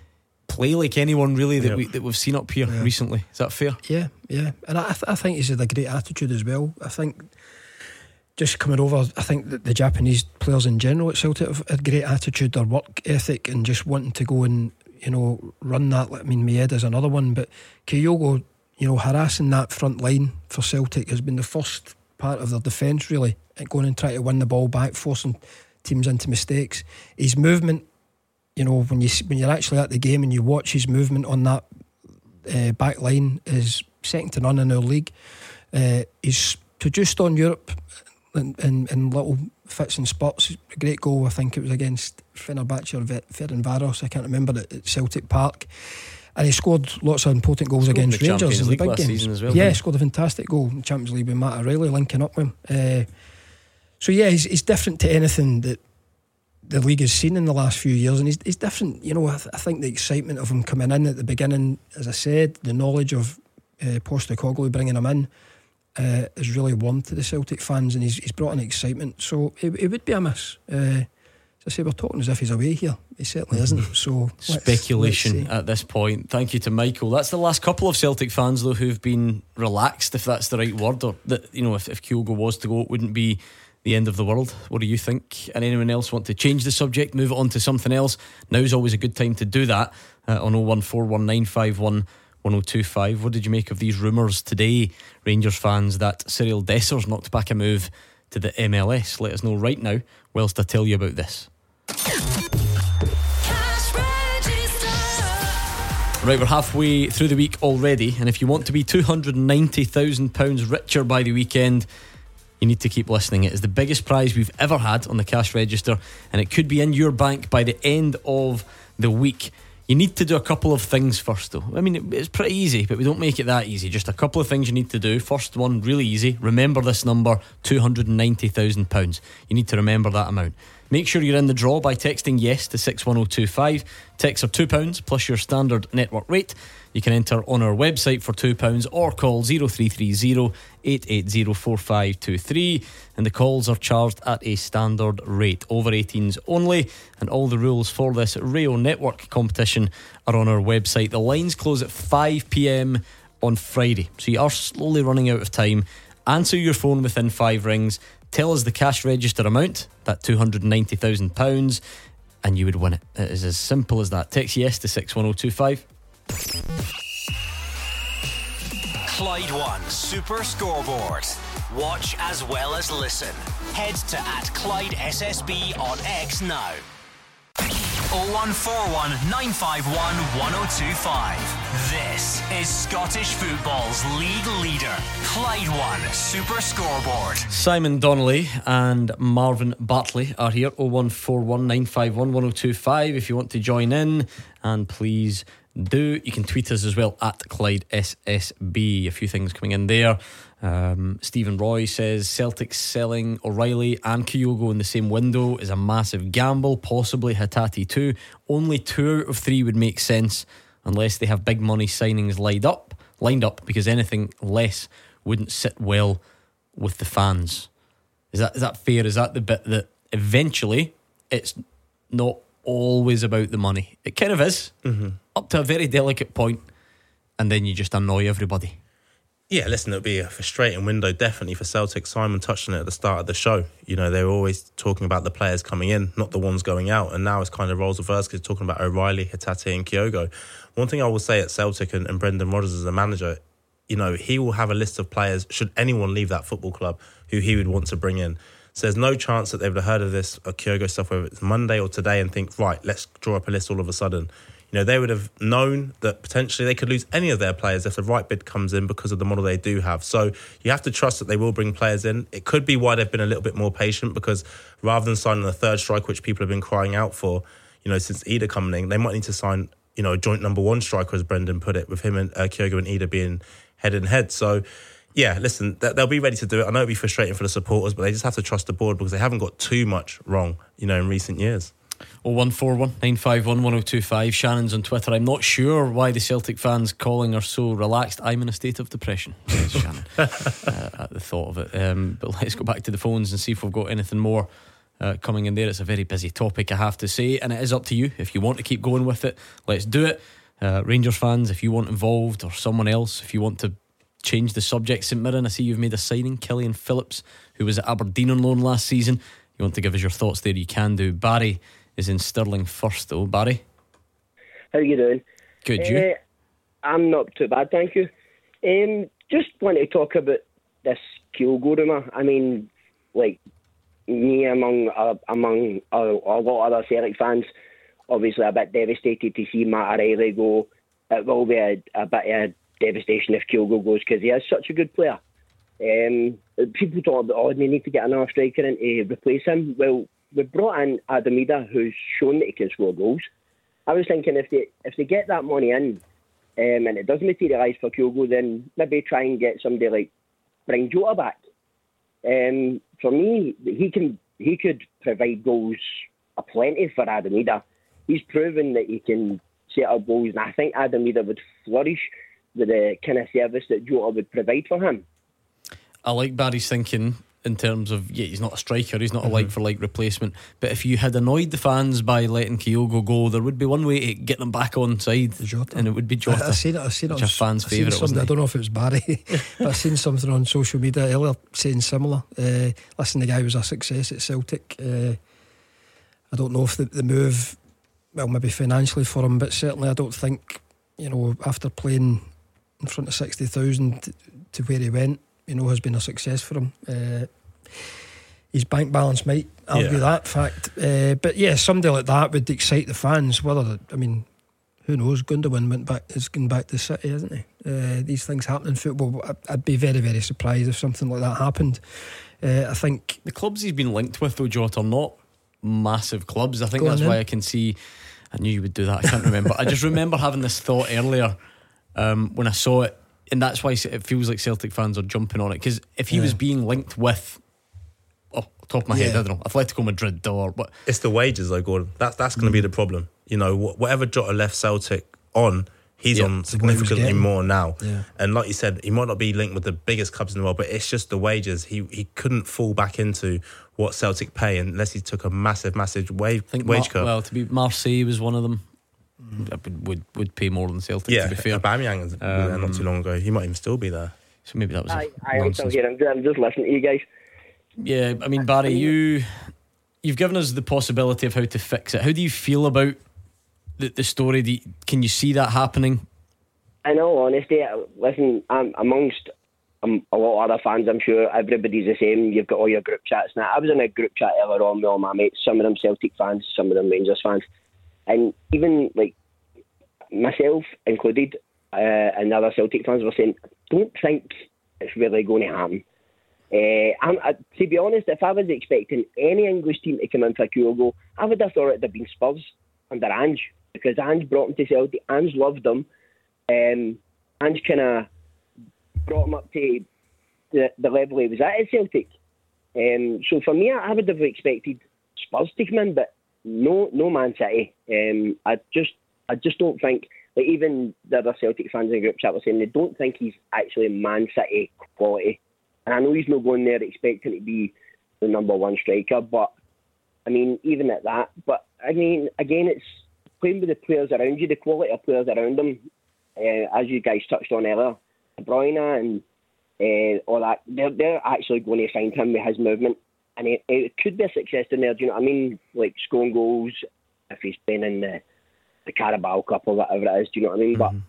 play like anyone really that,
Yep.
we, that we've seen up here
Yeah.
recently. Is that fair?
Yeah, yeah. And I, th- I think he's had a great attitude as well. I think just coming over, I think that the Japanese players in general at Celtic have had great attitude, their work ethic, and just wanting to go and, you know, run that. I mean, Maeda's another one, but Kyogo, you know, harassing that front line for Celtic has been the first part of their defence, really, and going and trying to win the ball back, forcing teams into mistakes. His movement, you know, when you when you're actually at the game and you watch his movement on that uh, back line is second to none in our league. Uh, he's produced on Europe in, in, in little fits and spots. A great goal, I think it was against Fenerbahce or Ferencváros, I can't remember, at, at Celtic Park. And he scored lots of important goals
Scored in
against
the
Rangers
Champions
in the
League
big
last
games
season as well,
yeah,
didn't he?
scored a fantastic goal in the Champions League with Matt O'Reilly linking up with him. Uh, so yeah, he's, he's different to anything that the league has seen in the last few years, and he's, he's different. You know, I, th- I think the excitement of him coming in at the beginning, as I said, the knowledge of uh, Postecoglou bringing him in uh, has really warmed to the Celtic fans, and he's, he's brought an excitement. So it, it would be a miss. Uh, as I say, we're talking as if he's away here. He certainly isn't. So let's-
Speculation
let's see.
at this point. Thank you to Michael. That's the last couple of Celtic fans though who've been relaxed, if that's the right word, or that, you know, if, if Kyogo was to go, it wouldn't be the end of the world. What do you think? And anyone else want to change the subject, move it on to something else? Now's always a good time to do that. uh, on oh one four one nine five one one oh two five. What did you make of these rumours today, Rangers fans, that Cyril Dessers knocked back a move to the M L S? Let us know right now whilst I tell you about this. Right, we're halfway through the week already, and if you want to be two hundred ninety thousand pounds richer by the weekend, you need to keep listening. It is the biggest prize we've ever had on the cash register, and it could be in your bank by the end of the week. You need to do a couple of things first though. I mean, it, it's pretty easy, but we don't make it that easy. Just a couple of things you need to do. First one, really easy. Remember this number, two hundred ninety thousand pounds. You need to remember that amount. Make sure you're in the draw by texting yes to six one oh two five. Texts are two pounds plus your standard network rate. You can enter on our website for two pounds or call oh three three oh, eight eight oh, four five two three, and the calls are charged at a standard rate. Over eighteens only, and all the rules for this Rayo Network competition are on our website. The lines close at five p.m. on Friday, so you are slowly running out of time. Answer your phone within five rings. Tell us the cash register amount, that two hundred ninety thousand pounds, and you would win it. It is as simple as that. Text yes to six one oh two five.
Clyde One Super Scoreboard. Watch as well as listen. Head to at Clyde S S B on X now. oh one four one nine five one one oh two five. This is Scottish football's league leader, Clyde One Super Scoreboard.
Simon Donnelly and Marvin Bartley are here. oh one four one nine five one one oh two five if you want to join in, and please do. You can tweet us as well at Clyde S S B. A few things coming in there. Um, Stephen Roy says Celtic selling O'Reilly and Kyogo in the same window is a massive gamble, possibly Hatate too. Only two out of three would make sense unless they have big money signings lined up, lined up because anything less wouldn't sit well with the fans. Is that is that fair? Is that the bit that eventually it's not always about the money? It kind of is,
mm-hmm.
up to a very delicate point, and then you just annoy everybody.
Yeah, listen, it'll be a frustrating window definitely for Celtic. Simon touched on it at the start of the show. You know, they were always talking about the players coming in, not the ones going out, and now it's kind of roles reversed because talking about O'Reilly, Hatate and Kyogo. One thing I will say at Celtic and, and Brendan Rodgers as a manager, you know, he will have a list of players, should anyone leave that football club, who he would want to bring in. So there's no chance that they would have heard of this uh, Kyogo stuff, whether it's Monday or today, and think, right, let's draw up a list all of a sudden. You know, they would have known that potentially they could lose any of their players if the right bid comes in because of the model they do have. So you have to trust that they will bring players in. It could be why they've been a little bit more patient, because rather than signing a third striker, which people have been crying out for, you know, since Ida coming in, they might need to sign, you know, a joint number one striker, as Brendan put it, with him and uh, Kyogo and Ida being head and head. So, yeah, listen, they'll be ready to do it. I know it'll be frustrating for the supporters, but they just have to trust the board because they haven't got too much wrong, you know, in recent years.
oh one four one nine five one one oh two five. Shannon's on Twitter. I'm not sure why the Celtic fans calling are so relaxed. I'm in a state of depression, says Shannon, uh, at the thought of it. Um, but let's go back to the phones and see if we've got anything more uh, coming in there. It's a very busy topic, I have to say, and it is up to you. If you want to keep going with it, let's do it. Uh, Rangers fans, if you want involved, or someone else, if you want to change the subject, St Mirren, I see you've made a signing, Killian Phillips, who was at Aberdeen on loan last season. You want to give us your thoughts there, you can do. Barry is in Stirling first though. Barry,
how are you doing?
Good, you?
Uh, I'm not too bad, thank you. Um, just want to talk about this Kyogo rumour. I mean, like, me among uh, among uh, a lot of other Celtic fans, obviously a bit devastated to see Matt O'Reilly go. It will be a, a bit of devastation if Kyogo goes, because he is such a good player. Um, people talk about, oh, they need to get another striker in to replace him. Well, we brought in Adam Ida, who's shown that he can score goals. I was thinking if they if they get that money in, um, and it does materialise for Kyogo, then maybe try and get somebody like bring Jota back. Um, for me, he can he could provide goals aplenty for Adam Ida. He's proven that he can set up goals, and I think Adam Ida would flourish with the kind of service that Jota would provide for him.
I like Barry's thinking in terms of, yeah, he's not a striker, he's not mm-hmm. a like for like replacement, but if you had annoyed the fans by letting Kyogo go, there would be one way to get them back on side, Jota. And it would be Jota.
I, I've seen it, I've seen it,
which a fan's favourite, wasn't
I don't know if it was Barry, but I've seen something on social media earlier saying similar. Uh, listen, the guy was a success at Celtic. Uh, I don't know if the, the move, well, maybe financially for him, but certainly I don't think, you know, after playing in front of sixty thousand to where he went, you know, has been a success for him. Uh, his bank balance might argue yeah. that fact, uh, but yeah, somebody like that would excite the fans. Whether, I mean, who knows? Gundogan went back, is going back to City, isn't he? Uh, these things happen in football. I'd be very, very surprised if something like that happened. Uh, I think
the clubs he's been linked with, though, Jota, are not massive clubs. I think that's
in.
why I can see. I knew you would do that. I can't remember. I just remember having this thought earlier um, when I saw it. And that's why it feels like Celtic fans are jumping on it. Because if he yeah. was being linked with, oh, top of my yeah. head, I don't know, Atletico Madrid or what.
It's the wages, though, Gordon. That's that's going to mm. be the problem. You know, whatever Jota left Celtic on, he's yeah, on significantly more now.
Yeah.
And like you said, he might not be linked with the biggest clubs in the world, but it's just the wages. He he couldn't fall back into what Celtic pay unless he took a massive, massive wage, wage
Mar-
cut.
Well, to be Marseille was one of them. Would, would would pay more than Celtic,
yeah,
to be fair.
Aubameyang was um, there not too long ago. He might even still be there.
So maybe that was
I, I am still here. I'm just, I'm just listening to you guys.
Yeah, I mean, Barry, you you've given us the possibility of how to fix it. How do you feel about the, the story? Do you, can you see that happening?
In all honesty, listen, I'm amongst um, a lot of other fans, I'm sure everybody's the same. You've got all your group chats now. I was in a group chat earlier on with all my mates, some of them Celtic fans, some of them Rangers fans. And even, like, myself included, uh, and other Celtic fans were saying, don't think it's really going to happen. Uh, I'm, uh, to be honest, if I was expecting any English team to come in for Kyogo, I would have thought it would have been Spurs under Ange, because Ange brought him to Celtic. Ange loved him. Um, Ange kind of brought him up to the, the level he was at at Celtic. Um, so for me, I would have expected Spurs to come in, but No, no Man City. Um, I just, I just don't think. Like, even the other Celtic fans in the group chat were saying they don't think he's actually Man City quality. And I know he's not going there expecting to be the number one striker, but I mean, even at that. But I mean, again, it's playing with the players around you, the quality of players around them. Uh, as you guys touched on earlier, De Bruyne and uh, all that. They're they're actually going to find him with his movement. And it, it could be a success in there, do you know what I mean? Like scoring goals, if he's playing in the, the Carabao Cup or whatever it is, do you know what I mean? Mm-hmm.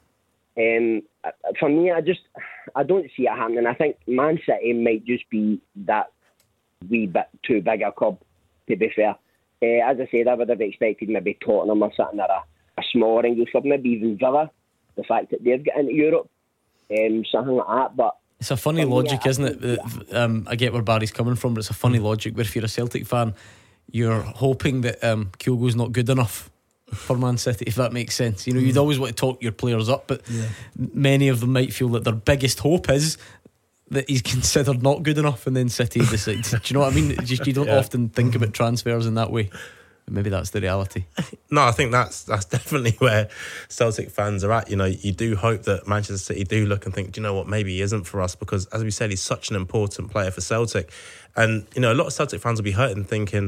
But um, for me, I just, I don't see it happening. I think Man City might just be that wee bit too big a club, to be fair. Uh, as I said, I would have expected maybe Tottenham or something, or a, a smaller English club, maybe even Villa, the fact that they've got into Europe, um, something like that, but
it's a funny logic, isn't it? Um, I get where Barry's coming from, but it's a funny logic where if you're a Celtic fan, you're hoping that um, Kyogo's not good enough for Man City, if that makes sense. You know, you'd always want to talk your players up, but yeah. many of them might feel that their biggest hope is that he's considered not good enough, and then City decides. Do you know what I mean? Just, you don't yeah. often think about transfers in that way. Maybe that's the reality.
No, I think that's that's definitely where Celtic fans are at. You know, you do hope that Manchester City do look and think, do you know what, maybe he isn't for us, because as we said, he's such an important player for Celtic. And, you know, a lot of Celtic fans will be hurting thinking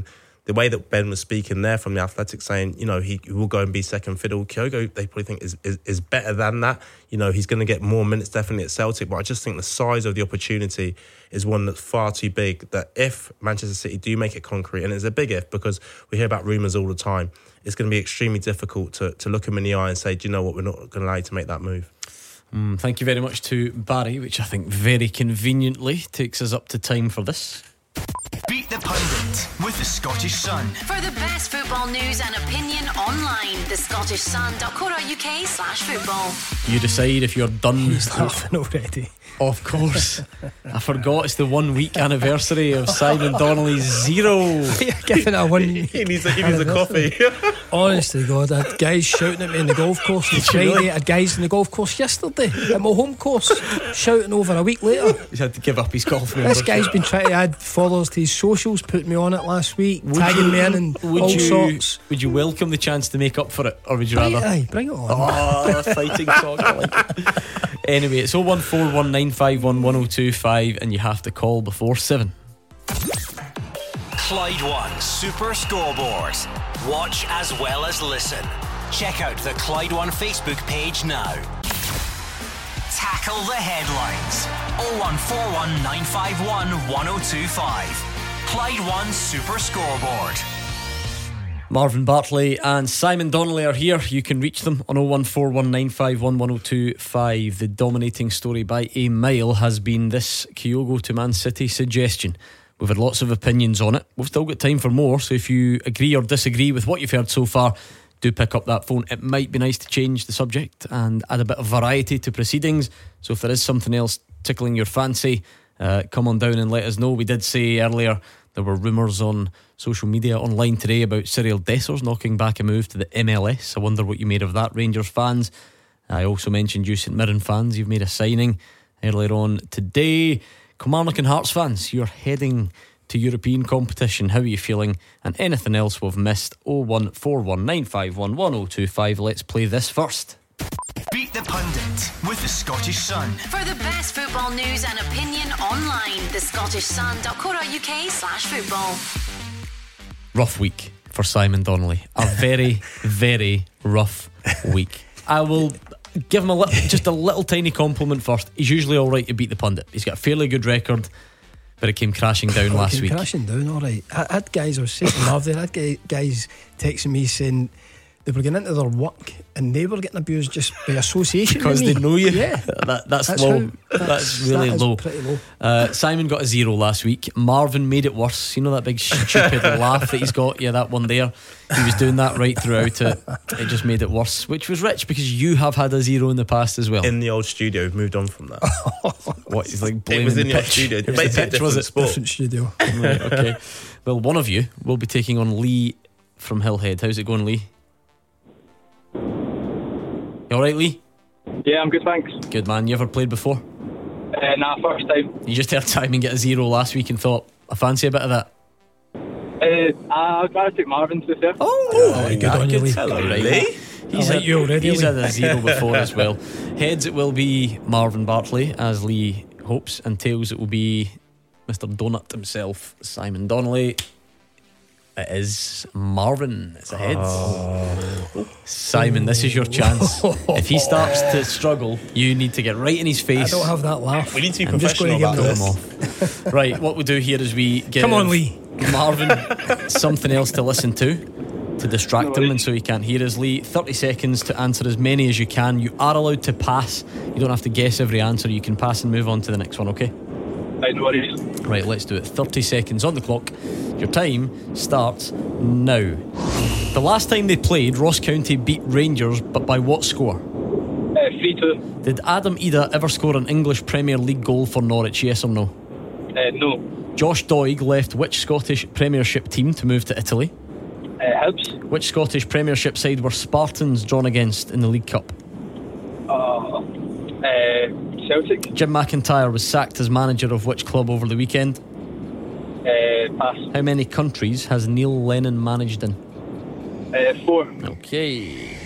the way that Ben was speaking there from the Athletic, saying, you know, he will go and be second fiddle. Kyogo, they probably think is, is, is better than that. You know, he's going to get more minutes definitely at Celtic, but I just think the size of the opportunity is one that's far too big, that if Manchester City do make it concrete, and it's a big if because we hear about rumours all the time, it's going to be extremely difficult to, to look him in the eye and say, do you know what, we're not going to allow you to make that move.
Mm, thank you very much to Barry, which I think very conveniently takes us up to time for this.
Beat the Pundit with the Scottish Sun.
For the best football news and opinion online, the scottish sun dot co dot uk slash football.
You decide if you're done.
He's laughing already.
Of course. I forgot it's the one week anniversary of Simon Donnelly's zero.
You're giving a one
He needs a, he needs a coffee.
Honest to God, I had guys shouting at me in the golf course on Friday.
really?
I had guys in the golf course yesterday at my home course shouting over a week later.
He's had to give up his golf
This
membership.
guy's been trying to add followers to his socials, put me on it last week,
Would
tagging
you-
me in and
would
all
you,
sorts.
Would you welcome the chance to make up for it, or would you
Bring it,
rather?
aye, bring it on.
Oh, fighting talk. I like it. Anyway, it's oh one four one nine five one one oh two five, and you have to call before seven.
Clyde One Super Scoreboard. Watch as well as listen. Check out the Clyde One Facebook page now. Tackle the headlines. oh one four one nine five one one oh two five. Clyde One Super Scoreboard.
Marvin Bartley and Simon Donnelly are here. You can reach them on oh one four one nine five one one oh two five. The dominating story by a mile has been this Kyogo to Man City suggestion. We've had lots of opinions on it. We've still got time for more, so if you agree or disagree with what you've heard so far, do pick up that phone. It might be nice to change the subject and add a bit of variety to proceedings. So if there is something else tickling your fancy, uh, come on down and let us know. We did say earlier there were rumours on social media online today about Cyril Dessers knocking back a move to the M L S. I wonder what you made of that, Rangers fans. I also mentioned you St Mirren fans. You've made a signing earlier on today. Kilmarnock and Hearts fans, you're heading to European competition. How are you feeling? And anything else we've missed, oh one four one nine five one one oh two five. Let's play this first.
Beat the Pundit with the Scottish Sun.
For the best football news and opinion online, the scottish sun dot co dot uk slash football.
Rough week for Simon Donnelly. A very, very rough week. I will give him a little, just a little tiny compliment first. He's usually alright to beat the pundit. He's got a fairly good record, but it came crashing down
Oh,
last
came
week.
crashing down, alright. I had guys, I was saying to Marv there, I had guy- guys texting me saying they were getting into their work and they were getting abused just by association
Because
with me.
they know you.
Yeah.
that, that's,
That's
low.
how-
That's really
that is
low.
pretty low.
Uh, Simon got a zero last week. Marvin made it worse. You know that big stupid laugh that he's got? Yeah, that one there. He was doing that right throughout it. It just made it worse, which was rich because you have had a zero in the past as well.
In the old studio, we've moved on from that.
What, he's like
It
blaming
was in
the
the old
pitch.
studio.
It was
Basically
the
a
pitch,
different
was it?
sport.
Different studio.
Right, okay. Well, one of you will be taking on Lee from Hillhead. How's it going, Lee? You alright, Lee?
Yeah, I'm good, thanks.
Good, man. You ever played before?
Uh, nah, first time.
You just heard Simon get a zero last week and thought, I fancy a bit of that.
Uh, I'd rather take Marvin to be fair.
Oh,
good on you, Lee.
Hello,
Lee.
Lee. He's,
I like
had,
you already,
he's
Lee.
had a zero before as well. Heads, it will be Marvin Bartley, as Lee hopes, and tails, it will be Mister Donut himself, Simon Donnelly. It is Marvin. It's a heads.
Oh.
Simon, this is your chance. If he starts to struggle, you need to get right in his face.
I don't have that laugh.
We need to be
I'm just
professional
going to
about
give him
this.
the
off. Right, what we do here is we give
Come on, Lee.
Marvin something else to listen to to distract him, and so he can't hear us. Lee, thirty seconds to answer as many as you can. You are allowed to pass. You don't have to guess every answer. You can pass and move on to the next one, okay?
Right, no worries.
Right, let's do it. thirty seconds on the clock. Your time starts now. The last time they played, Ross County beat Rangers, but by what score?
Uh, three two.
Did Adam Ida ever score an English Premier League goal for Norwich, yes or no?
Uh, no.
Josh Doig left which Scottish Premiership team to move to Italy?
Uh, Hibs.
Which Scottish Premiership side were Spartans drawn against in the League Cup?
Uh, uh, Celtic.
Jim McIntyre was sacked as manager of which club over the weekend?
Uh, pass.
How many countries has Neil Lennon managed in?
Uh, four.
Okay.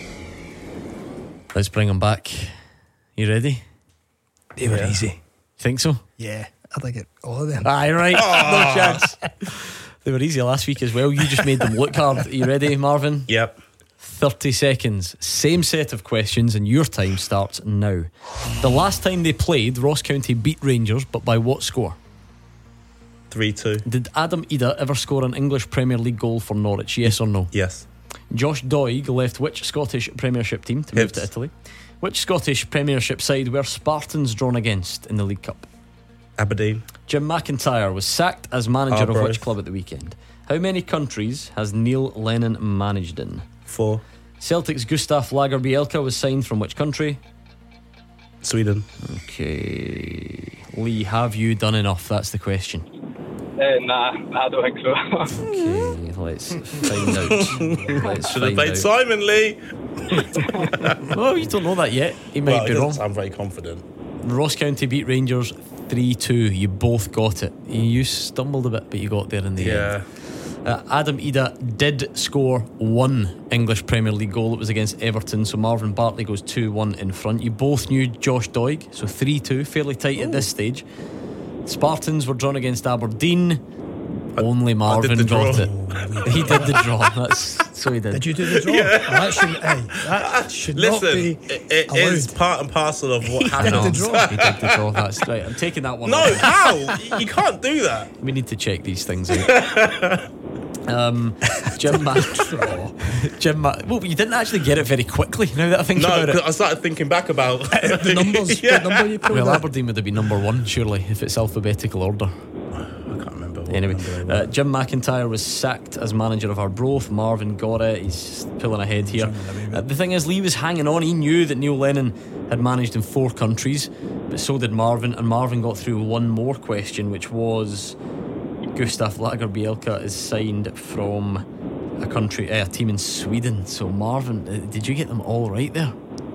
Let's bring him back. You ready?
They were
Yeah.
easy.
Think so?
Yeah, I think it all of them.
Aye, right. No chance. They were easy last week as well. You just made them look hard. Are you ready, Marvin?
Yep.
thirty seconds. Same set of questions, and your time starts now. The last time they played, Ross County beat Rangers, but by what score?
three two.
Did Adam Ida ever score an English Premier League goal for Norwich? Yes or no?
Yes.
Josh Doig left which Scottish Premiership team to move
Hibs.
to Italy? Which Scottish Premiership side were Spartans drawn against in the League Cup?
Aberdeen.
Jim McIntyre was sacked as manager of
Arbroath.
which club at the weekend? How many countries has Neil Lennon managed in?
Four.
Celtic's Gustav Lagerbielke was signed from which country?
Sweden.
Okay. Lee, have you done enough? That's the question.
Uh, nah, I don't think so.
Okay, let's find out. Let's
Should have
find
played
out.
Simon Lee.
Well, you don't know that yet. He might
Well,
be
it
wrong.
doesn't sound very confident.
Ross County beat Rangers three two. You both got it. You stumbled a bit, but you got there in the
Yeah.
end. Uh, Adam Ida did score one English Premier League goal. It was against Everton, so Marvin Bartley goes two one in front. You both knew Josh Doig, so three two, fairly tight at this stage. Spartans were drawn against Aberdeen. Only Marvin
the
got
draw.
it. He did the draw. That's so he did.
Did you do the draw?
Yeah.
Oh, that should, hey, that should
Listen,
not be
it, it
allowed.
is part and parcel of what
He
happened.
did the draw.
He did the draw. That's right. I'm taking that one.
No,
off.
how? You can't do that.
We need to check these things out. um, Jim Ma- Jim Ma- well, you didn't actually get it very quickly. Now that I think
No,
about
'cause
it,
I started thinking back about
the numbers.
Yeah.
What number you put
well,
there?
Aberdeen would have been number one, surely, if it's alphabetical order.
I can't remember. What
Anyway,
number they were.
uh, Jim McIntyre was sacked as manager of Arbroath. Marvin got it. He's pulling ahead here. Uh, the thing is, Lee was hanging on. He knew that Neil Lennon had managed in four countries, but so did Marvin. And Marvin got through one more question, which was Gustav Lagerbielke is signed from a country, uh, a team in Sweden. So Marvin, uh, did you get them all right there?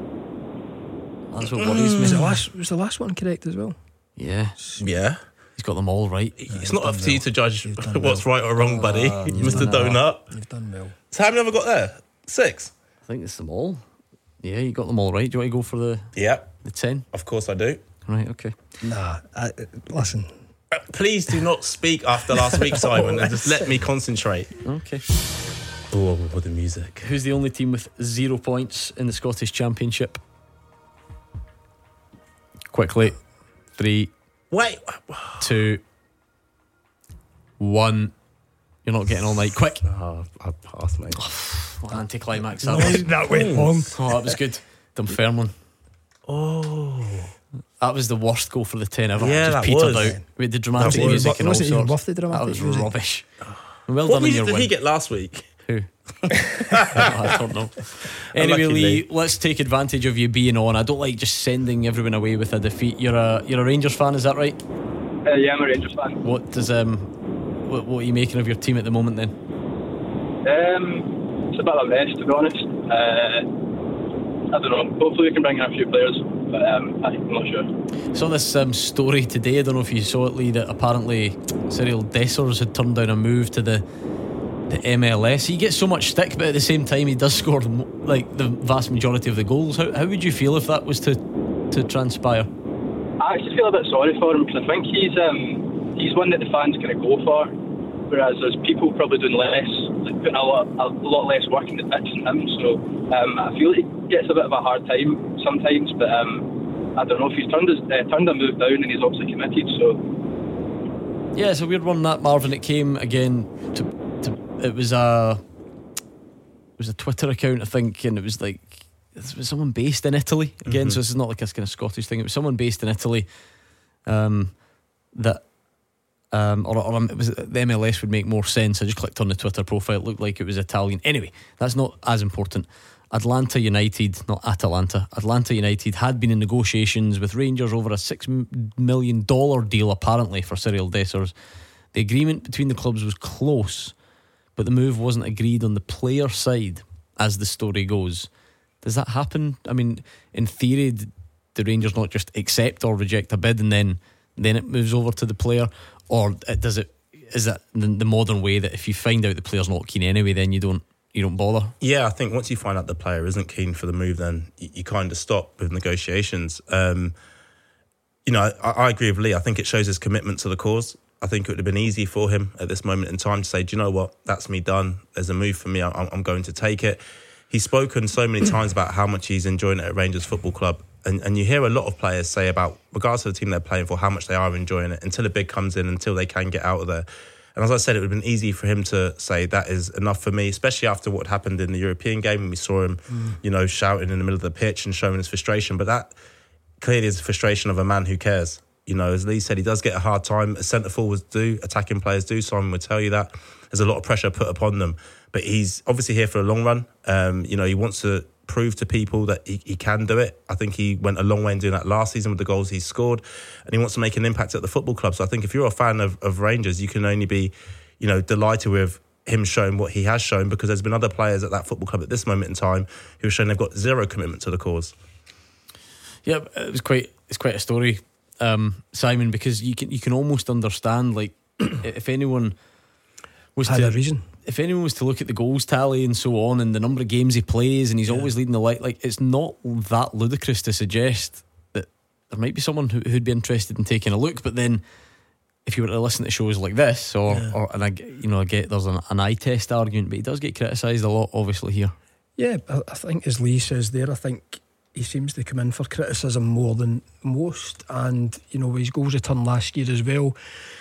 That's what worries
Was,
me.
the last, was the last one correct as well?
Yeah,
yeah.
he's got them all right.
It's not up to you to judge
done
what's right or wrong, buddy.
Ah, you've
Mister
done
Donut.
You've done well.
So how many have I got there? Six.
I think it's them all. Yeah, you got them all right. Do you want to go for the
Yeah,
the ten?
of course I do.
Right, okay.
Nah, I, listen.
Uh, Please do not speak after last week, Simon, and just let me concentrate.
Okay.
Oh, with the music.
Who's the only team with zero points in the Scottish Championship? Quickly. Three,
Wait.
two, one. You're not getting all night. Quick.
Oh, I passed, mate.
What anticlimax
No,
that was.
that went long.
Oh, that was good. Dunfermline.
Oh.
That was the worst goal for the ten ever.
Yeah,
Just
that
petered
was.
out with the dramatic
That was-
music
it
and all
wasn't even
sorts.
worth the dramatic
That was
music.
rubbish. Well
What
done on
music
your
did
win.
he get last week?
Who? I don't know. Anyway,
Unlucky
Lee,
me.
let's take advantage of you being on. I don't like just sending everyone away with a defeat. You're a you're a Rangers fan, is that right?
Uh, yeah, I'm a Rangers fan.
What does um what, what are you making of your team at the moment then?
Um, it's a bit of a mess, to be honest. Uh, I don't know. Hopefully we can bring in a few players, but um, I'm not sure.
Saw this um, story today. I don't know if you saw it, Lee, that apparently Cyril Dessers had turned down a move to the the M L S. He gets so much stick, but at the same time he does score like the vast majority of the goals. How how would you feel if that was to to transpire?
I actually feel a bit sorry for him because I think he's um, he's one that the fans kind of go for, whereas there's people probably doing less, like putting a lot a lot less work in the pitch than him. So um, I feel he gets a bit of a hard time sometimes, but um, I don't know if he's turned his uh, turned a move down and he's obviously committed. So
Yeah, it's a weird one, that, Marvin. It came again to, to it was a it was a Twitter account, I think, and it was like it was someone based in Italy again.
Mhm.
So this is not like a kind of Scottish thing. It was someone based in Italy um, that. Um, or, or it was the M L S would make more sense. I just clicked on the Twitter profile. It looked like it was Italian. Anyway, that's not as important. Atlanta United, not Atalanta, Atlanta United had been in negotiations with Rangers over a six million dollar deal apparently for Cyril Dessers. The agreement between the clubs was close, but the move wasn't agreed on the player side, as the story goes. Does that happen? I mean, in theory, the Rangers not just accept or reject a bid and then then it moves over to the player, or does it? Is that the, the modern way that if you find out the player's not keen anyway, then you don't you don't bother?
Yeah, I think once you find out the player isn't keen for the move, then you, you kind of stop with negotiations. Um, you know, I, I agree with Lee. I think it shows his commitment to the cause. I think it would have been easy for him at this moment in time to say, do you know what, that's me done. There's a move for me. I'm, I'm going to take it. He's spoken so many times about how much he's enjoying it at Rangers Football Club. And, and you hear a lot of players say about, regardless of the team they're playing for, how much they are enjoying it until a bid comes in, until they can get out of there. And as I said, it would have been easy for him to say that is enough for me, especially after what happened in the European game when we saw him, mm. you know, shouting in the middle of the pitch and showing his frustration. But that clearly is the frustration of a man who cares. You know, as Lee said, he does get a hard time, as centre forwards do, attacking players do. Simon would tell you that. There's a lot of pressure put upon them. But he's obviously here for a long run. Um, you know, he wants to prove to people that he, he can do it. I think he went a long way in doing that last season with the goals he scored. And he wants to make an impact at the football club. So I think if you're a fan of, of Rangers, you can only be, you know, delighted with him showing what he has shown, because there's been other players at that football club at this moment in time who have shown they've got zero commitment to the cause.
Yeah, it was quite, it's quite a story. Um, Simon, because you can you can almost understand, like, if anyone was
had
to
a reason,
if anyone was to look at the goals tally and so on, and the number of games he plays, and he's yeah. always leading the light, like, it's not that ludicrous to suggest that there might be someone who, who'd be interested in taking a look. But then, if you were to listen to shows like this, or, yeah. or and I, you know, I get there's an, an eye test argument, but he does get criticised a lot, obviously here. Yeah,
I, I think as Lee says there, I think he seems to come in for criticism more than most, and you know, his goals return last year as well.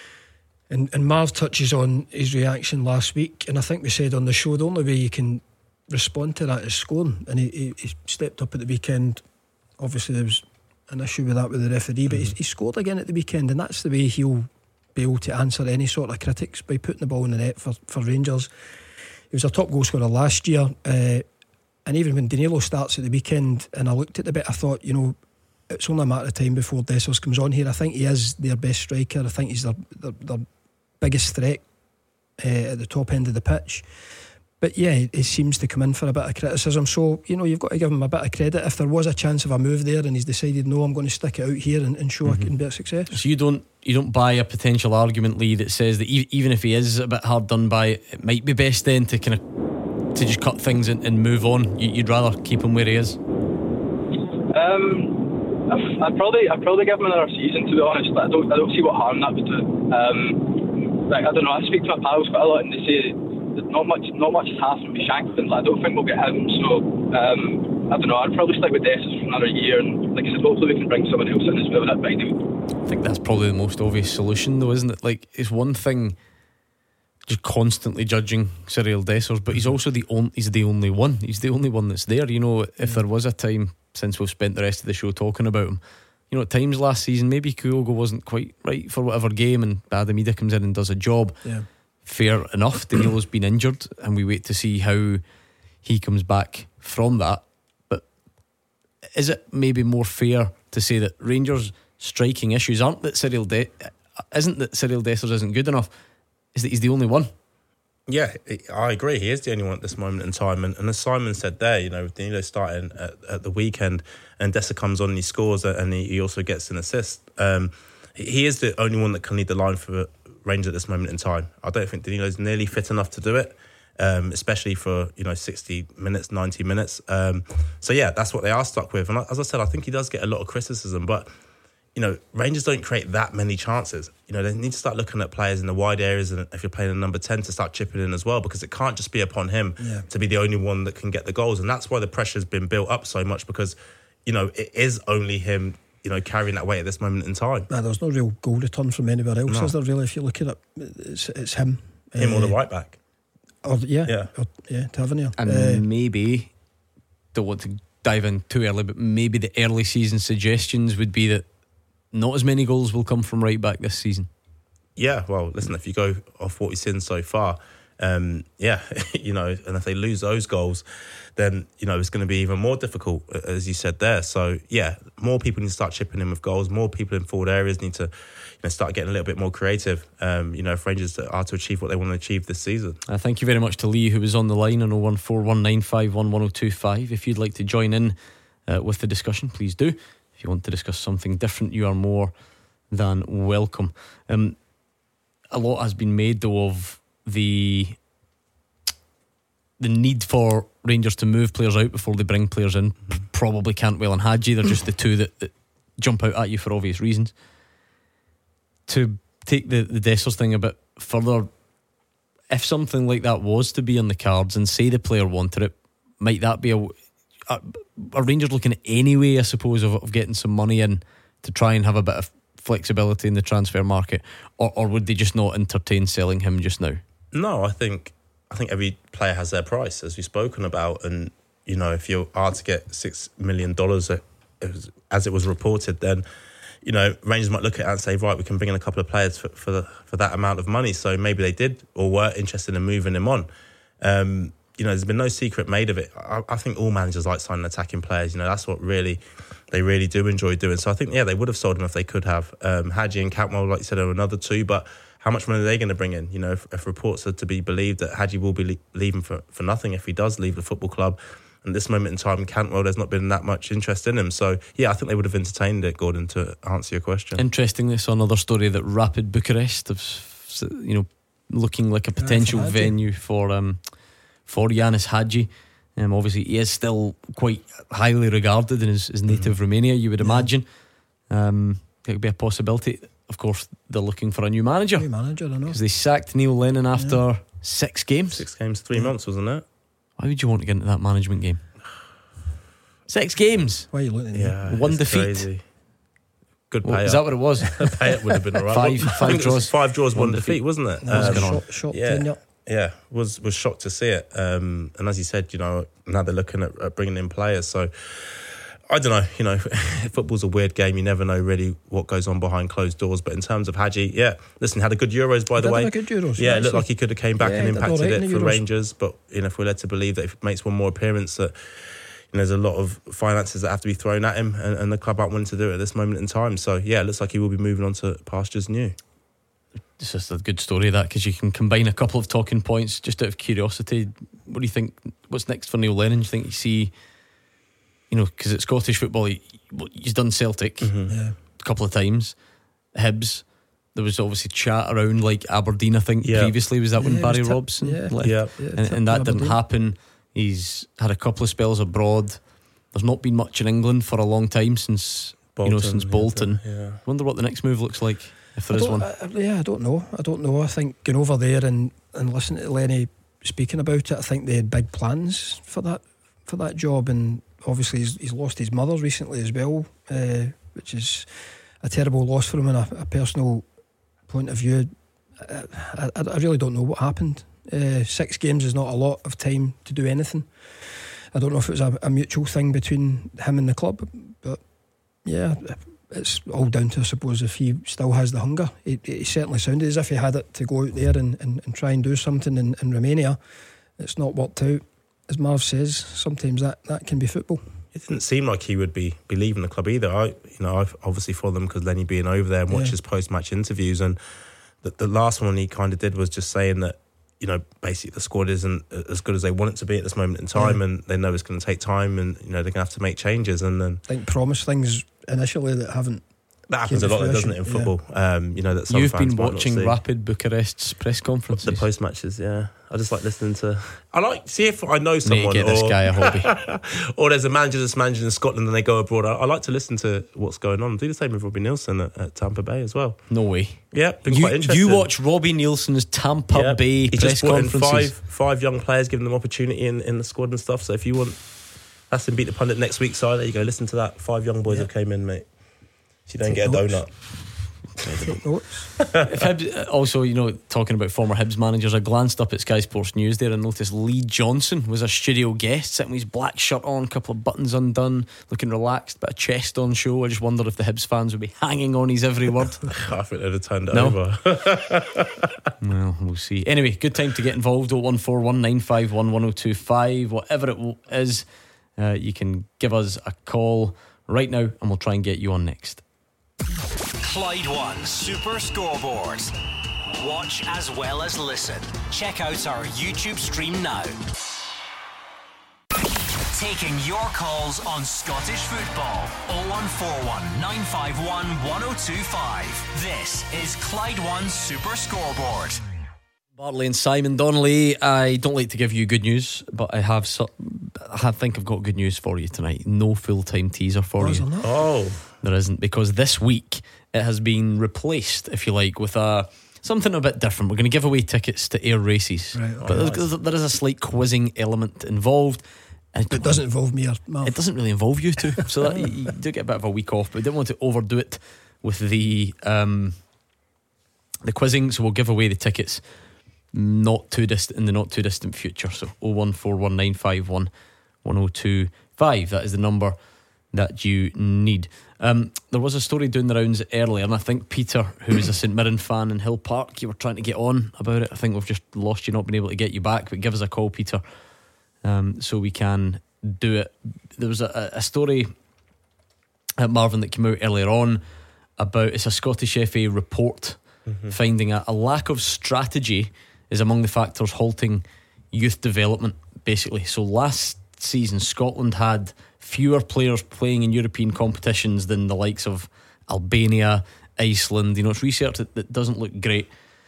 And, and Marv touches on his reaction last week, and I think we said on the show the only way you can respond to that is scoring. And he, he, he stepped up at the weekend. Obviously there was an issue with that with the referee, but mm-hmm. he, he scored again at the weekend, and that's the way he'll be able to answer any sort of critics, by putting the ball in the net for, for Rangers. He was a top goal scorer last year, uh, and even when Danilo starts at the weekend, and I looked at the bit, I thought, you know, it's only a matter of time before Dessers comes on here. I think he is their best striker. I think he's their, their, their biggest threat uh, at the top end of the pitch. But yeah, he, he seems to come in for a bit of criticism. So, you know, you've got to give him a bit of credit. If there was a chance of a move there and he's decided, no, I'm going to stick it out here and, and show mm-hmm. I can be a success.
So you don't you don't buy a potential argument, Lee, that says that e- even if he is a bit hard done by, it might be best then to kind of to just cut things and, and move on. You, you'd rather keep him where he is?
Um, I'd probably I'd probably give him another season, to be honest. I don't I don't see what harm that would do. Um, like I don't know. I speak to my pals quite a lot, and they say that not much not much has happened with Shankland. Like, I don't think we'll get him. So um, I don't know. I'd probably stick with Dessers for another year, and like I said, hopefully we can bring someone else in as well. That'd be ideal.
I think that's probably the most obvious solution, though, isn't it? Like, it's one thing just constantly judging Cyril Dessers, but he's also the only he's the only one. He's the only one that's there. You know, if there was a time, since we've spent the rest of the show talking about him, you know, at times last season maybe Kyogo wasn't quite right for whatever game, and Adam Idah comes in and does a job.
Yeah.
Fair enough. Danilo's been injured, and we wait to see how he comes back from that. But is it maybe more fair to say that Rangers' striking issues aren't that Cyril De- isn't that Cyril Dessers isn't good enough, is that he's the only one?
Yeah, I agree. He is the only one at this moment in time. And, and as Simon said there, you know, with Danilo starting at, at the weekend, and Dessers comes on and he scores, and he, he also gets an assist. Um, he is the only one that can lead the line for Rangers at this moment in time. I don't think Danilo's nearly fit enough to do it, um, especially for, you know, sixty minutes, ninety minutes. Um, so yeah, that's what they are stuck with. And as I said, I think he does get a lot of criticism, but you know, Rangers don't create that many chances. You know, they need to start looking at players in the wide areas, and if you're playing a number ten, to start chipping in as well, because it can't just be upon him yeah. to be the only one that can get the goals. And that's why the pressure's been built up so much, because, you know, it is only him, you know, carrying that weight at this moment in time.
Nah, there's no real goal return from anywhere else,
no.
is there really? If you look at it, it's, it's him.
Him
uh,
or the right back.
Or, yeah,
yeah,
or, yeah, Tavernier.
And
uh,
maybe, don't want to dive in too early, but maybe the early season suggestions would be that not as many goals will come from right back this season.
Yeah, well, listen, if you go off what we've seen so far, um, yeah, you know, and if they lose those goals, then, you know, it's going to be even more difficult, as you said there. So, yeah, more people need to start chipping in with goals. More people in forward areas need to, you know, start getting a little bit more creative, um, you know, if Rangers are to achieve what they want to achieve this season.
Uh, thank you very much to Lee, who was on the line on oh one four one nine five one one oh two five. If you'd like to join in uh, with the discussion, please do. If you want to discuss something different, you are more than welcome. Um, a lot has been made, though, of the the need for Rangers to move players out before they bring players in. Mm-hmm. Probably Cantwell and Hadji. They're just the two that, that jump out at you for obvious reasons. To take the, the Dessers thing a bit further, if something like that was to be on the cards and say the player wanted it, might that be a, a, a Rangers looking at any way, I suppose, of, of getting some money in to try and have a bit of flexibility in the transfer market, or, or would they just not entertain selling him just now?
No, I think I think every player has their price, as we've spoken about, and you know, if you are to get six million dollars as it was reported, then you know Rangers might look at it and say, right, we can bring in a couple of players for for, the, for that amount of money. So maybe they did or were interested in moving him on. Um, you know, there's been no secret made of it. I, I think all managers like signing attacking players. You know, that's what really they really do enjoy doing. So I think, yeah, they would have sold him if they could have. Um, Hadji and Cantwell, like you said, are another two, but how much money are they going to bring in? You know, if, if reports are to be believed that Hadji will be le- leaving for, for nothing if he does leave the football club. And at this moment in time, Cantwell, there's not been that much interest in him. So, yeah, I think they would have entertained it, Gordon, to answer your question.
Interestingly, saw another story that Rapid Bucharest is, you know, looking like a potential
yeah,
venue for um, for Yanis Hadji. Um, obviously, he is still quite highly regarded in his, his native mm. Romania, you would imagine. Um, it could be a possibility. Of course, they're looking for a new manager.
New manager, I know.
Because they sacked Neil Lennon after yeah. six games.
Six games, three yeah. months, wasn't it?
Why would you want to get into that management game? Six games.
Why are you looking at
yeah,
One defeat.
Crazy. Good payout.
Well, is that what it was?
Payout would have been alright.
Five, five draws.
Five draws, one, one defeat, defeat, wasn't it?
Um, shot, shot
yeah,
tenure.
yeah. Was was shocked to see it. Um, and as you said, you know, now they're looking at, at bringing in players. So I don't know. You know, football's a weird game. You never know really what goes on behind closed doors. But in terms of Hadji, yeah, listen, had a good Euros by
he
the way.
Had a good Euros.
Yeah, it looked like he could have came back
yeah,
and impacted
right
it for Rangers. But you know, if we're led to believe that if he makes one more appearance, that you know, there's a lot of finances that have to be thrown at him, and, and the club aren't willing to do it at this moment in time. So yeah, it looks like he will be moving on to pastures new.
It's just a good story, that, because you can combine a couple of talking points. Just out of curiosity, what do you think? What's next for Neil Lennon? Do you think you see, you know, because it's Scottish football, he, he's done Celtic
mm-hmm.
yeah.
a couple of times, Hibs. There was obviously chat around like Aberdeen, I think
yeah.
previously. Was that
yeah,
when Barry
tip,
Robson
yeah.
left?
Yeah.
yeah
and, and that didn't
Aberdeen.
happen. He's had a couple of spells abroad. There's not been much in England for a long time since
Bolton,
you know since Bolton.
Yeah, yeah.
Wonder what the next move looks like, if there
I
is
don't-
one.
I, yeah, I don't know. I don't know. I think going over there and, and listening to Lenny speaking about it, I think they had big plans for that for that job. And obviously he's, he's lost his mother recently as well, uh, which is a terrible loss for him in a, a personal point of view. I, I, I really don't know what happened. Uh, six games is not a lot of time to do anything. I don't know if it was a, a mutual thing between him and the club, but yeah, it's all down to, I suppose, if he still has the hunger. He, he certainly sounded as if he had it to go out there and, and, and try and do something in, in Romania. It's not worked out. As Marv says, sometimes that, that can be football.
It didn't seem like he would be, be leaving the club either. I, you know, I've obviously followed them because Lenny being over there and watched
Yeah.
his post-match interviews, and the, the last one he kind of did was just saying that, you know, basically the squad isn't as good as they want it to be at this moment in time,
Yeah.
and they know it's going to take time, and you know they're going to have to make changes. And then
I think promise things initially that haven't.
that happens a lot, doesn't it, in football? Yeah. Um, you know that some
You've
fans
been
might not
watching
see.
Rapid Bucharest's press conferences.
The post matches, yeah. I just like listening to. I like see if I know someone.
Need to get
or,
this guy a hobby.
Or there's a manager that's managing in Scotland and they go abroad. I, I like to listen to what's going on. Do the same with Robbie Nielsen at, at Tampa Bay as well.
No way.
Yeah, been
You,
quite interesting.
you watch Robbie Nielsen's Tampa
Yeah,
Bay
he
press
just brought in
conferences.
five five young players, giving them opportunity in, in the squad and stuff. So if you want, that's him beat the pundit next week. So there you go. Listen to that. Five young boys
Yeah.
that came in, mate. So you don't
Take
get a
notes.
donut.
Take notes.
If Hibs, also, you know, talking about former Hibs managers, I glanced up at Sky Sports News there and noticed Lee Johnson was a studio guest, sitting with his black shirt on, a couple of buttons undone, looking relaxed, bit of chest on show. I just wondered if the Hibs fans would be hanging on his every word.
I think they'd have turned it
No.
over.
Well, we'll see. Anyway, good time to get involved. oh one four one nine five one one oh two five. Whatever it w- is, uh, you can give us a call right now and we'll try and get you on next.
Clyde One Super Scoreboard. Watch as well as listen. Check out our YouTube stream now. Taking your calls on Scottish football. oh one four one nine five one one oh two five. This is Clyde One Super Scoreboard.
Bartley and Simon Donnelly. I don't like to give you good news, but I have so, I think I've got good news for you tonight. No full-time teaser for
Oh, is
you.
there not?
Oh,
There isn't, because this week it has been replaced, if you like, with a something a bit different. We're going to give away tickets to Air Races,
Right,
but
okay.
there's, there is a slight quizzing element involved. And
It doesn't involve me or Marv.
It doesn't really involve you two, so that, you, you do get a bit of a week off. But we didn't want to overdo it with the um, the quizzing, so we'll give away the tickets not too distant in the not too distant future. So oh one four one nine five one one oh two five. That is the number that you need. Um, there was a story doing the rounds earlier, and I think Peter, who is a St Mirren fan in Hill Park, you were trying to get on about it. I think we've just lost you, not been able to get you back. But give us a call, Peter, um, so we can do it. There was a, a story at Marvin that came out earlier on about, it's a Scottish F A report mm-hmm. finding a, a lack of strategy is among the factors halting youth development, basically. So last season Scotland had fewer players playing in European competitions than the likes of Albania, Iceland. You know, it's research that, that doesn't look great.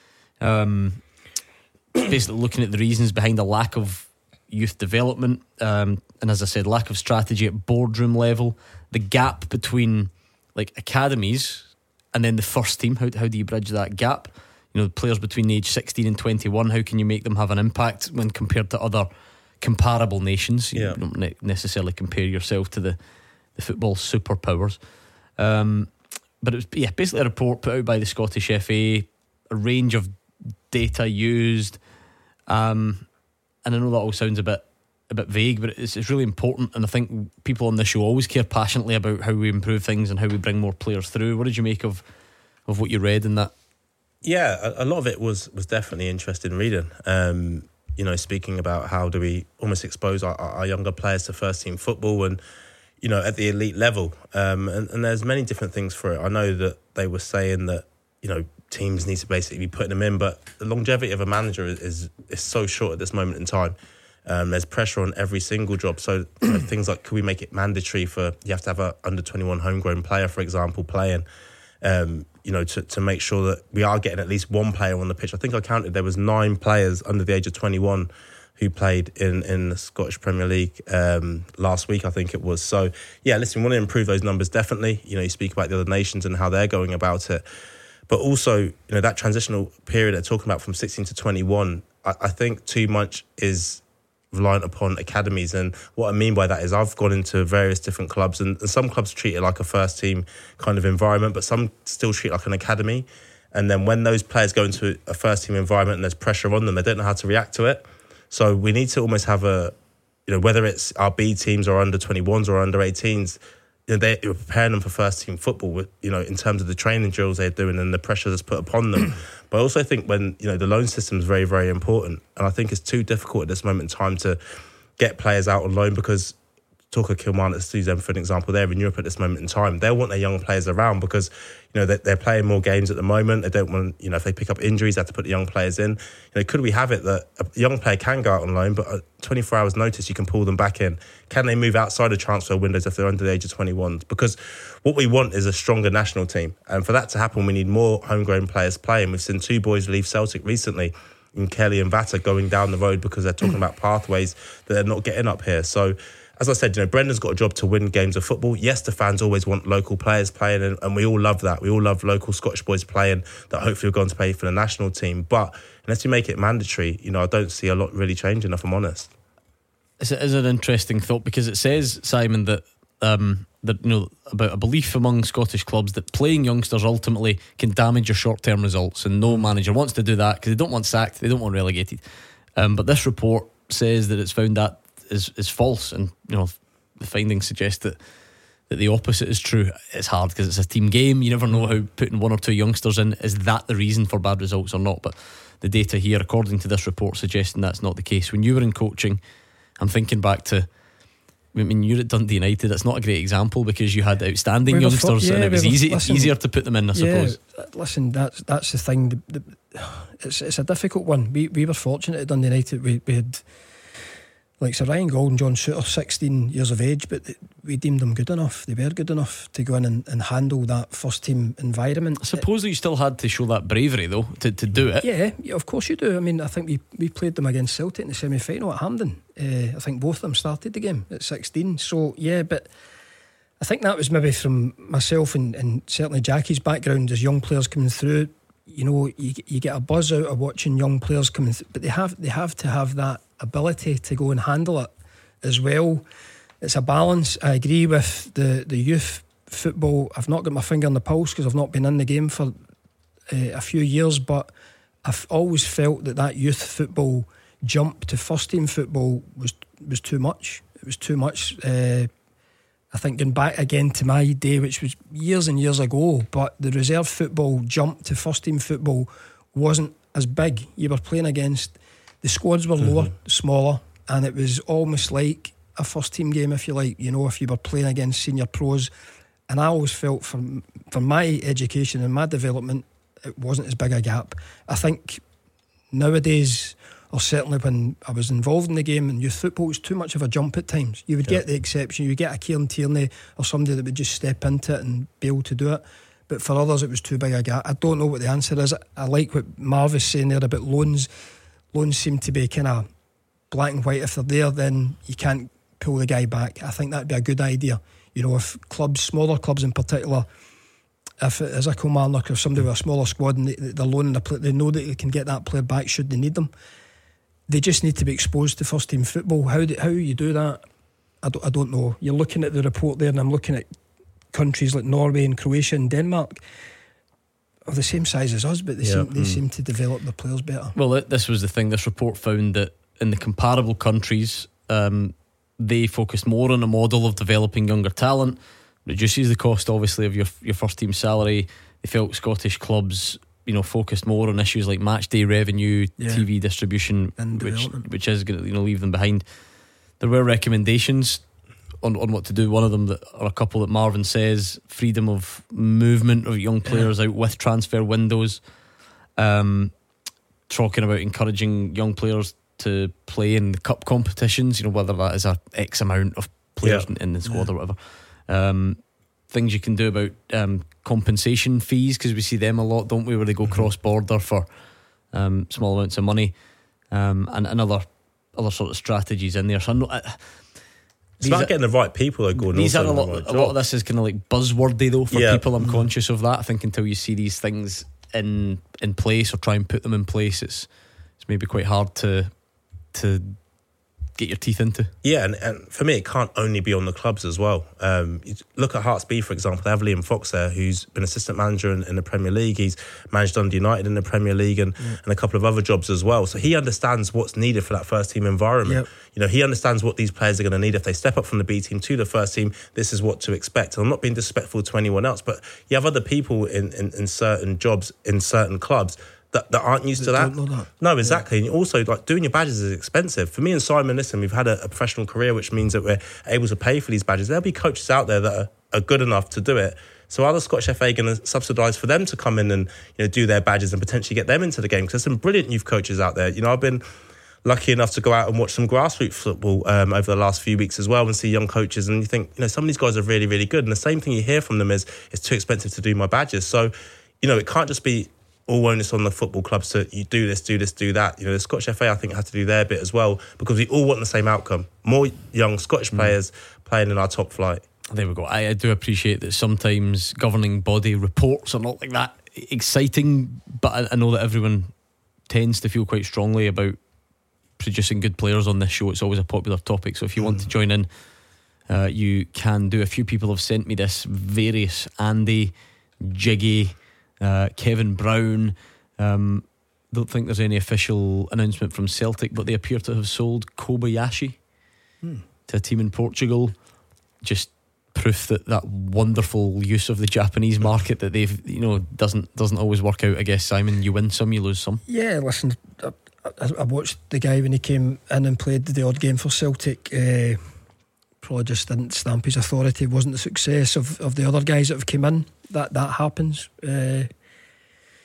Um, basically looking at the reasons behind the lack of youth development, um, and as I said, lack of strategy at boardroom level, the gap between like academies and then the first team. How, how do you bridge that gap? You know, players between the age sixteen and twenty-one, how can you make them have an impact when compared to other comparable nations? You
Yeah.
don't ne- necessarily compare yourself to the, the football superpowers. Um, but it was yeah, basically a report put out by the Scottish F A, a range of data used. Um, and I know that all sounds a bit a bit vague, but it's, it's really important. And I think people on this show always care passionately about how we improve things and how we bring more players through. What did you make of, of what you read in that?
Yeah, a, a lot of it was was definitely interesting reading. Um, you know, speaking about how do we almost expose our, our younger players to first team football and, you know, at the elite level. Um, and, and there's many different things for it. I know that they were saying that, you know, teams need to basically be putting them in, but the longevity of a manager is is, is so short at this moment in time. Um, there's pressure on every single job. So you know, things like, could we make it mandatory for, you have to have a under twenty-one homegrown player, for example, playing, um, you know, to, to make sure that we are getting at least one player on the pitch. I think I counted there was nine players under the age of twenty-one who played in, in the Scottish Premier League um, last week, I think it was. So, yeah, listen, we want to improve those numbers, definitely. You know, you speak about the other nations and how they're going about it. But also, you know, that transitional period they're talking about from sixteen to twenty-one, I, I think too much is reliant upon academies. And what I mean by that is I've gone into various different clubs, and, and some clubs treat it like a first team kind of environment, but some still treat it like an academy. And then when those players go into a first team environment and there's pressure on them, they don't know how to react to it. So we need to almost have a, you know, whether it's our B teams or under twenty-ones or under eighteens, you know, they're preparing them for first team football, with, you know, in terms of the training drills they're doing and the pressure that's put upon them. But I also think when, you know, the loan system is very, very important. And I think it's too difficult at this moment in time to get players out on loan, because talk of Kilmarnock, let's use them for an example, they're in Europe at this moment in time. They'll want their young players around because, you know, they're, they're playing more games at the moment. They don't want, you know, if they pick up injuries, they have to put the young players in. You know, could we have it that a young player can go out on loan, but at twenty-four hours notice, you can pull them back in? Can they move outside the transfer windows if they're under the age of twenty-one? Because what we want is a stronger national team. And for that to happen, we need more homegrown players playing. We've seen two boys leave Celtic recently, in Kelly and Vata, going down the road because they're talking about pathways that they're not getting up here. So, as I said, you know, Brendan's got a job to win games of football. Yes, the fans always want local players playing, and, and we all love that. We all love local Scottish boys playing that hopefully are going to play for the national team. But unless you make it mandatory, you know, I don't see a lot really changing, if I'm honest.
It's, it is an interesting thought, because it says, Simon, that um, that you know, about a belief among Scottish clubs that playing youngsters ultimately can damage your short-term results, and no manager wants to do that because they don't want sacked, they don't want relegated. Um, but this report says that it's found that is is false, and you know, the findings suggest that that the opposite is true. It's hard because it's a team game. You never know how putting one or two youngsters in, is that the reason for bad results or not. But the data here, according to this report, suggesting that's not the case. When you were in coaching, I'm thinking back to, I mean, you're at Dundee United. That's not a great example because you had outstanding
We were
youngsters,
for- yeah,
and it was
we were-
easy
listen,
easier to put them in, I suppose.
Yeah, listen, that's that's the thing. The, the, it's it's a difficult one. We we were fortunate at Dundee United. We we had like Sir Ryan Gold and John Souttar, sixteen years of age, but they, we deemed them good enough. They were good enough to go in and, and handle that first team environment.
I suppose that you still had to show that bravery though to, to do it.
Yeah, yeah, of course you do. I mean, I think we, we played them against Celtic in the semi-final at Hampden. uh, I think both of them started the game at sixteen. So yeah, but I think that was maybe from myself and, and certainly Jackie's background as young players coming through. You know, you, you get a buzz out of watching young players coming through, but they have they have to have that ability to go and handle it as well. It's a balance. I agree with the, the youth football. I've not got my finger on the pulse because I've not been in the game for uh, a few years, but I've always felt that that youth football jump to first team football was was too much. It was too much. Uh, I think going back again to my day, which was years and years ago, but the reserve football jump to first team football wasn't as big. You were playing against, the squads were lower, mm-hmm. smaller, and it was almost like a first team game, if you like, you know, if you were playing against senior pros. And I always felt from from my education and my development, it wasn't as big a gap. I think nowadays, or certainly when I was involved in the game in youth football, it was too much of a jump at times. You would yeah. get the exception, you would get a Kieran Tierney or somebody that would just step into it and be able to do it. But for others, it was too big a gap. I don't know what the answer is. I like what Marv is saying there about loans. Loans seem to be kind of black and white. If they're there, then you can't pull the guy back. I think that'd be a good idea. You know, if clubs, smaller clubs in particular, if it is a Kilmarnock or somebody with a smaller squad and they, they're loaning a player, they know that they can get that player back should they need them. They just need to be exposed to first team football. How do, how you do that, I don't, I don't know. You're looking at the report there, and I'm looking at countries like Norway and Croatia and Denmark are the same size as us, but they, yeah. seem, they mm. seem to develop their players better.
Well, this was the thing. This report found that in the comparable countries, um, they focused more on a model of developing younger talent, reduces the cost obviously of your your first team salary. They felt Scottish clubs, you know, focused more on issues like match day revenue, yeah. T V distribution, and which which is going to, you know, leave them behind. There were recommendations on, on what to do. One of them that are a couple that Marvin says: freedom of movement of young players yeah. out with transfer windows. Um, talking about encouraging young players to play in the cup competitions, you know, whether that is a X amount of players yeah. in, in the squad yeah. or whatever. Um, things you can do about um, compensation fees, because we see them a lot, don't we, where they go mm-hmm. cross border for um, small amounts of money, um, and, and other other sort of strategies in there. So I'm not, uh,
it's about getting the right people that go.
These are a lot. Right a lot of this is kind of like buzzwordy though for yeah. people. I'm mm-hmm. conscious of that. I think until you see these things in in place or try and put them in place, it's it's maybe quite hard to. to get your teeth into.
Yeah, and, and for me it can't only be on the clubs as well. Um, you look at Hearts B, for example. They have Liam Fox there, who's been assistant manager in, in the Premier League. He's managed Dundee United in the Premier League and, yeah. and a couple of other jobs as well. So he understands what's needed for that first team environment. Yep. You know, he understands what these players are going to need if they step up from the B team to the first team. This is what to expect. And I'm not being disrespectful to anyone else, but you have other people in, in, in certain jobs in certain clubs That, that aren't used to that.
that.
No, exactly. Yeah. And also, like, doing your badges is expensive. For me and Simon, listen, we've had a, a professional career, which means that we're able to pay for these badges. There'll be coaches out there that are, are good enough to do it. So are the Scottish F A going to subsidise for them to come in and, you know, do their badges and potentially get them into the game? Because there's some brilliant youth coaches out there. You know, I've been lucky enough to go out and watch some grassroots football um, over the last few weeks as well and see young coaches, and you think, you know, some of these guys are really, really good. And the same thing you hear from them is, it's too expensive to do my badges. So, you know, it can't just be all onus on the football clubs to you do this, do this, do that. You know, the Scottish F A, I think, has to do their bit as well, because we all want the same outcome. More young Scottish players mm. playing in our top flight.
There we go. I, I do appreciate that sometimes governing body reports are not like that exciting, but I, I know that everyone tends to feel quite strongly about producing good players on this show. It's always a popular topic. So if you mm. want to join in, uh, you can do. A few people have sent me this, various Andy, Jiggy, Uh, Kevin Brown. um, Don't think there's any official announcement from Celtic, but they appear to have sold Kobayashi hmm. to a team in Portugal. Just proof that that wonderful use of the Japanese market that they've, you know, doesn't doesn't always work out. I guess, Simon, you win some, you lose some.
Yeah, listen, I, I watched the guy when he came in and played the odd game for Celtic. Uh, probably just didn't stamp his authority. It wasn't the success of, of the other guys that have come in. That that happens, uh,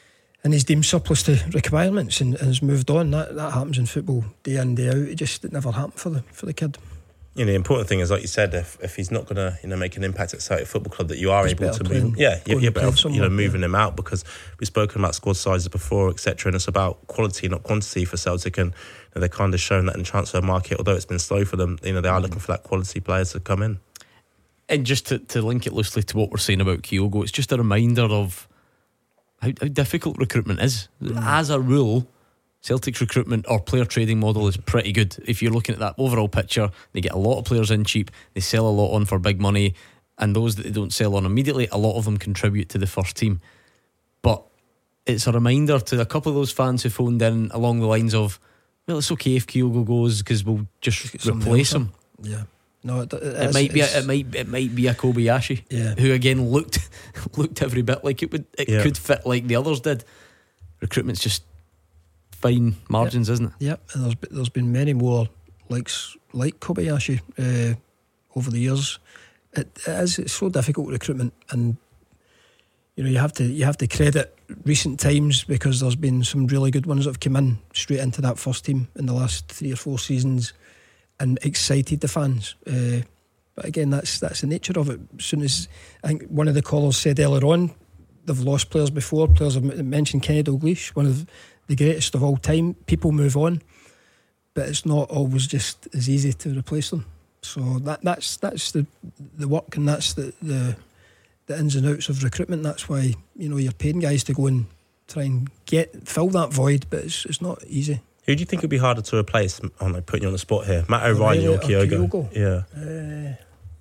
and he's deemed surplus to requirements and, and has moved on. That that happens in football day in, day out. It just it never happened for the for the kid.
You know, the important thing is, like you said, if, if he's not going to, you know, make an impact at Celtic Football Club, that you are
He's
able to
playing,
move. Yeah, you're, you're better off, you know, moving
yeah.
him out, because we've spoken about squad sizes before, et cetera, and it's about quality, not quantity for Celtic, and you know, they're kind of shown that in the transfer market. Although it's been slow for them, you know, they are looking for that quality players to come in.
And just to, to link it loosely to what we're saying about Kyogo, it's just a reminder of how, how difficult recruitment is. Mm. As a rule, Celtic's recruitment or player trading model is pretty good. If you're looking at that overall picture, they get a lot of players in cheap, they sell a lot on for big money, and those that they don't sell on immediately, a lot of them contribute to the first team. But it's a reminder to a couple of those fans who phoned in along the lines of, well, it's okay if Kyogo goes because we'll just, just replace him.
Yeah. No, it, it,
it might be a, it might it might be a Kobayashi,
yeah.
who again looked looked every bit like it would it
yeah.
could fit like the others did. Recruitment's just fine margins,
yep.
isn't it?
Yep, and there's there's been many more likes like Kobayashi uh, over the years. It, it is it's so difficult recruitment, and you know you have to you have to credit recent times, because there's been some really good ones that have come in straight into that first team in the last three or four seasons and excited the fans. Uh, but again, that's that's the nature of it. As soon as I think one of the callers said earlier on, they've lost players before. Players have mentioned Kenny Dalglish, one of the greatest of all time. People move on, but it's not always just as easy to replace them. So that that's that's the the work, and that's the the, the ins and outs of recruitment. That's why, you know, you're paying guys to go and try and get fill that void, but it's it's not easy.
Who do you think would be harder to replace? I'm like putting you on the spot here. Matt O'Reilly or Kyogo?
Kyogo?
Yeah.
Uh,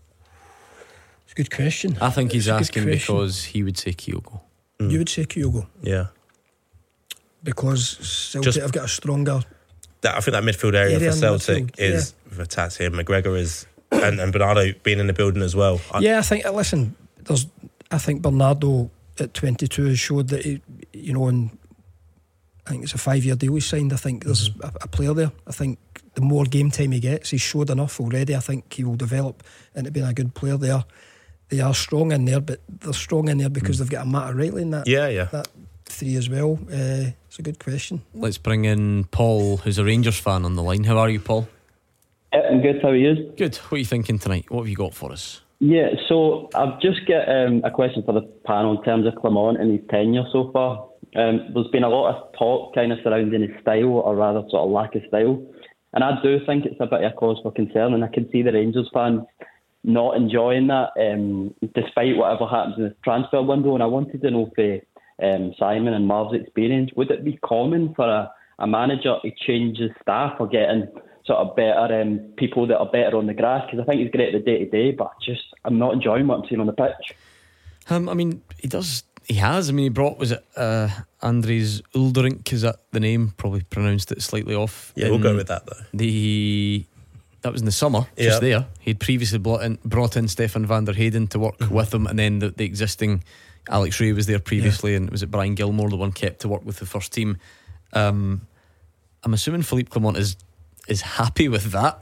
it's a good question.
I think he's
it's
asking because he would say Kyogo.
Mm. You would say Kyogo?
Yeah.
Because Celtic Just, have got a stronger...
That, I think that midfield area, area for Celtic midfield, is yeah. Vitati and McGregor is, and, and Bernardo being in the building as well. I,
yeah, I think, listen, there's, I think Bernardo at twenty-two has showed that he, you know, and I think it's a five-year deal he's signed. I think there's mm-hmm. a, a player there. I think the more game time he gets, he's showed enough already. I think he will develop into being a good player there. They are strong in there, but they're strong in there because mm. they've got a Matt O'Reilly in that,
yeah, yeah.
that three as well. Uh, it's a good question.
Let's bring in Paul, who's a Rangers fan, on the line. How are you, Paul?
Yeah, I'm good. How are you?
Good. What are you thinking tonight? What have you got for us?
Yeah, so I've just got um, a question for the panel in terms of Clement and his tenure so far. Um, there's been a lot of talk kind of surrounding his style, or rather sort of lack of style, and I do think it's a bit of a cause for concern, and I can see the Rangers fans not enjoying that, um, despite whatever happens in the transfer window. And I wanted to know for um, Simon and Marv's experience, would it be common for a, a manager to change his staff or getting sort of better um, people that are better on the grass? Because I think he's great at the day-to-day, but just I'm not enjoying what I'm seeing on the pitch.
Um, I mean, he does... He has. I mean, he brought, was it uh, Andries Uldering? Is that the name? Probably pronounced it slightly off.
Yeah, we'll go with that though.
The that was in the summer,
yeah.
just there. He'd previously brought in, brought in Stefan van der Heyden to work mm-hmm. with him, and then the, the existing Alex Ray was there previously, yeah. and was it Brian Gilmore, the one kept to work with the first team? Um, I'm assuming Philippe Clement is is happy with that.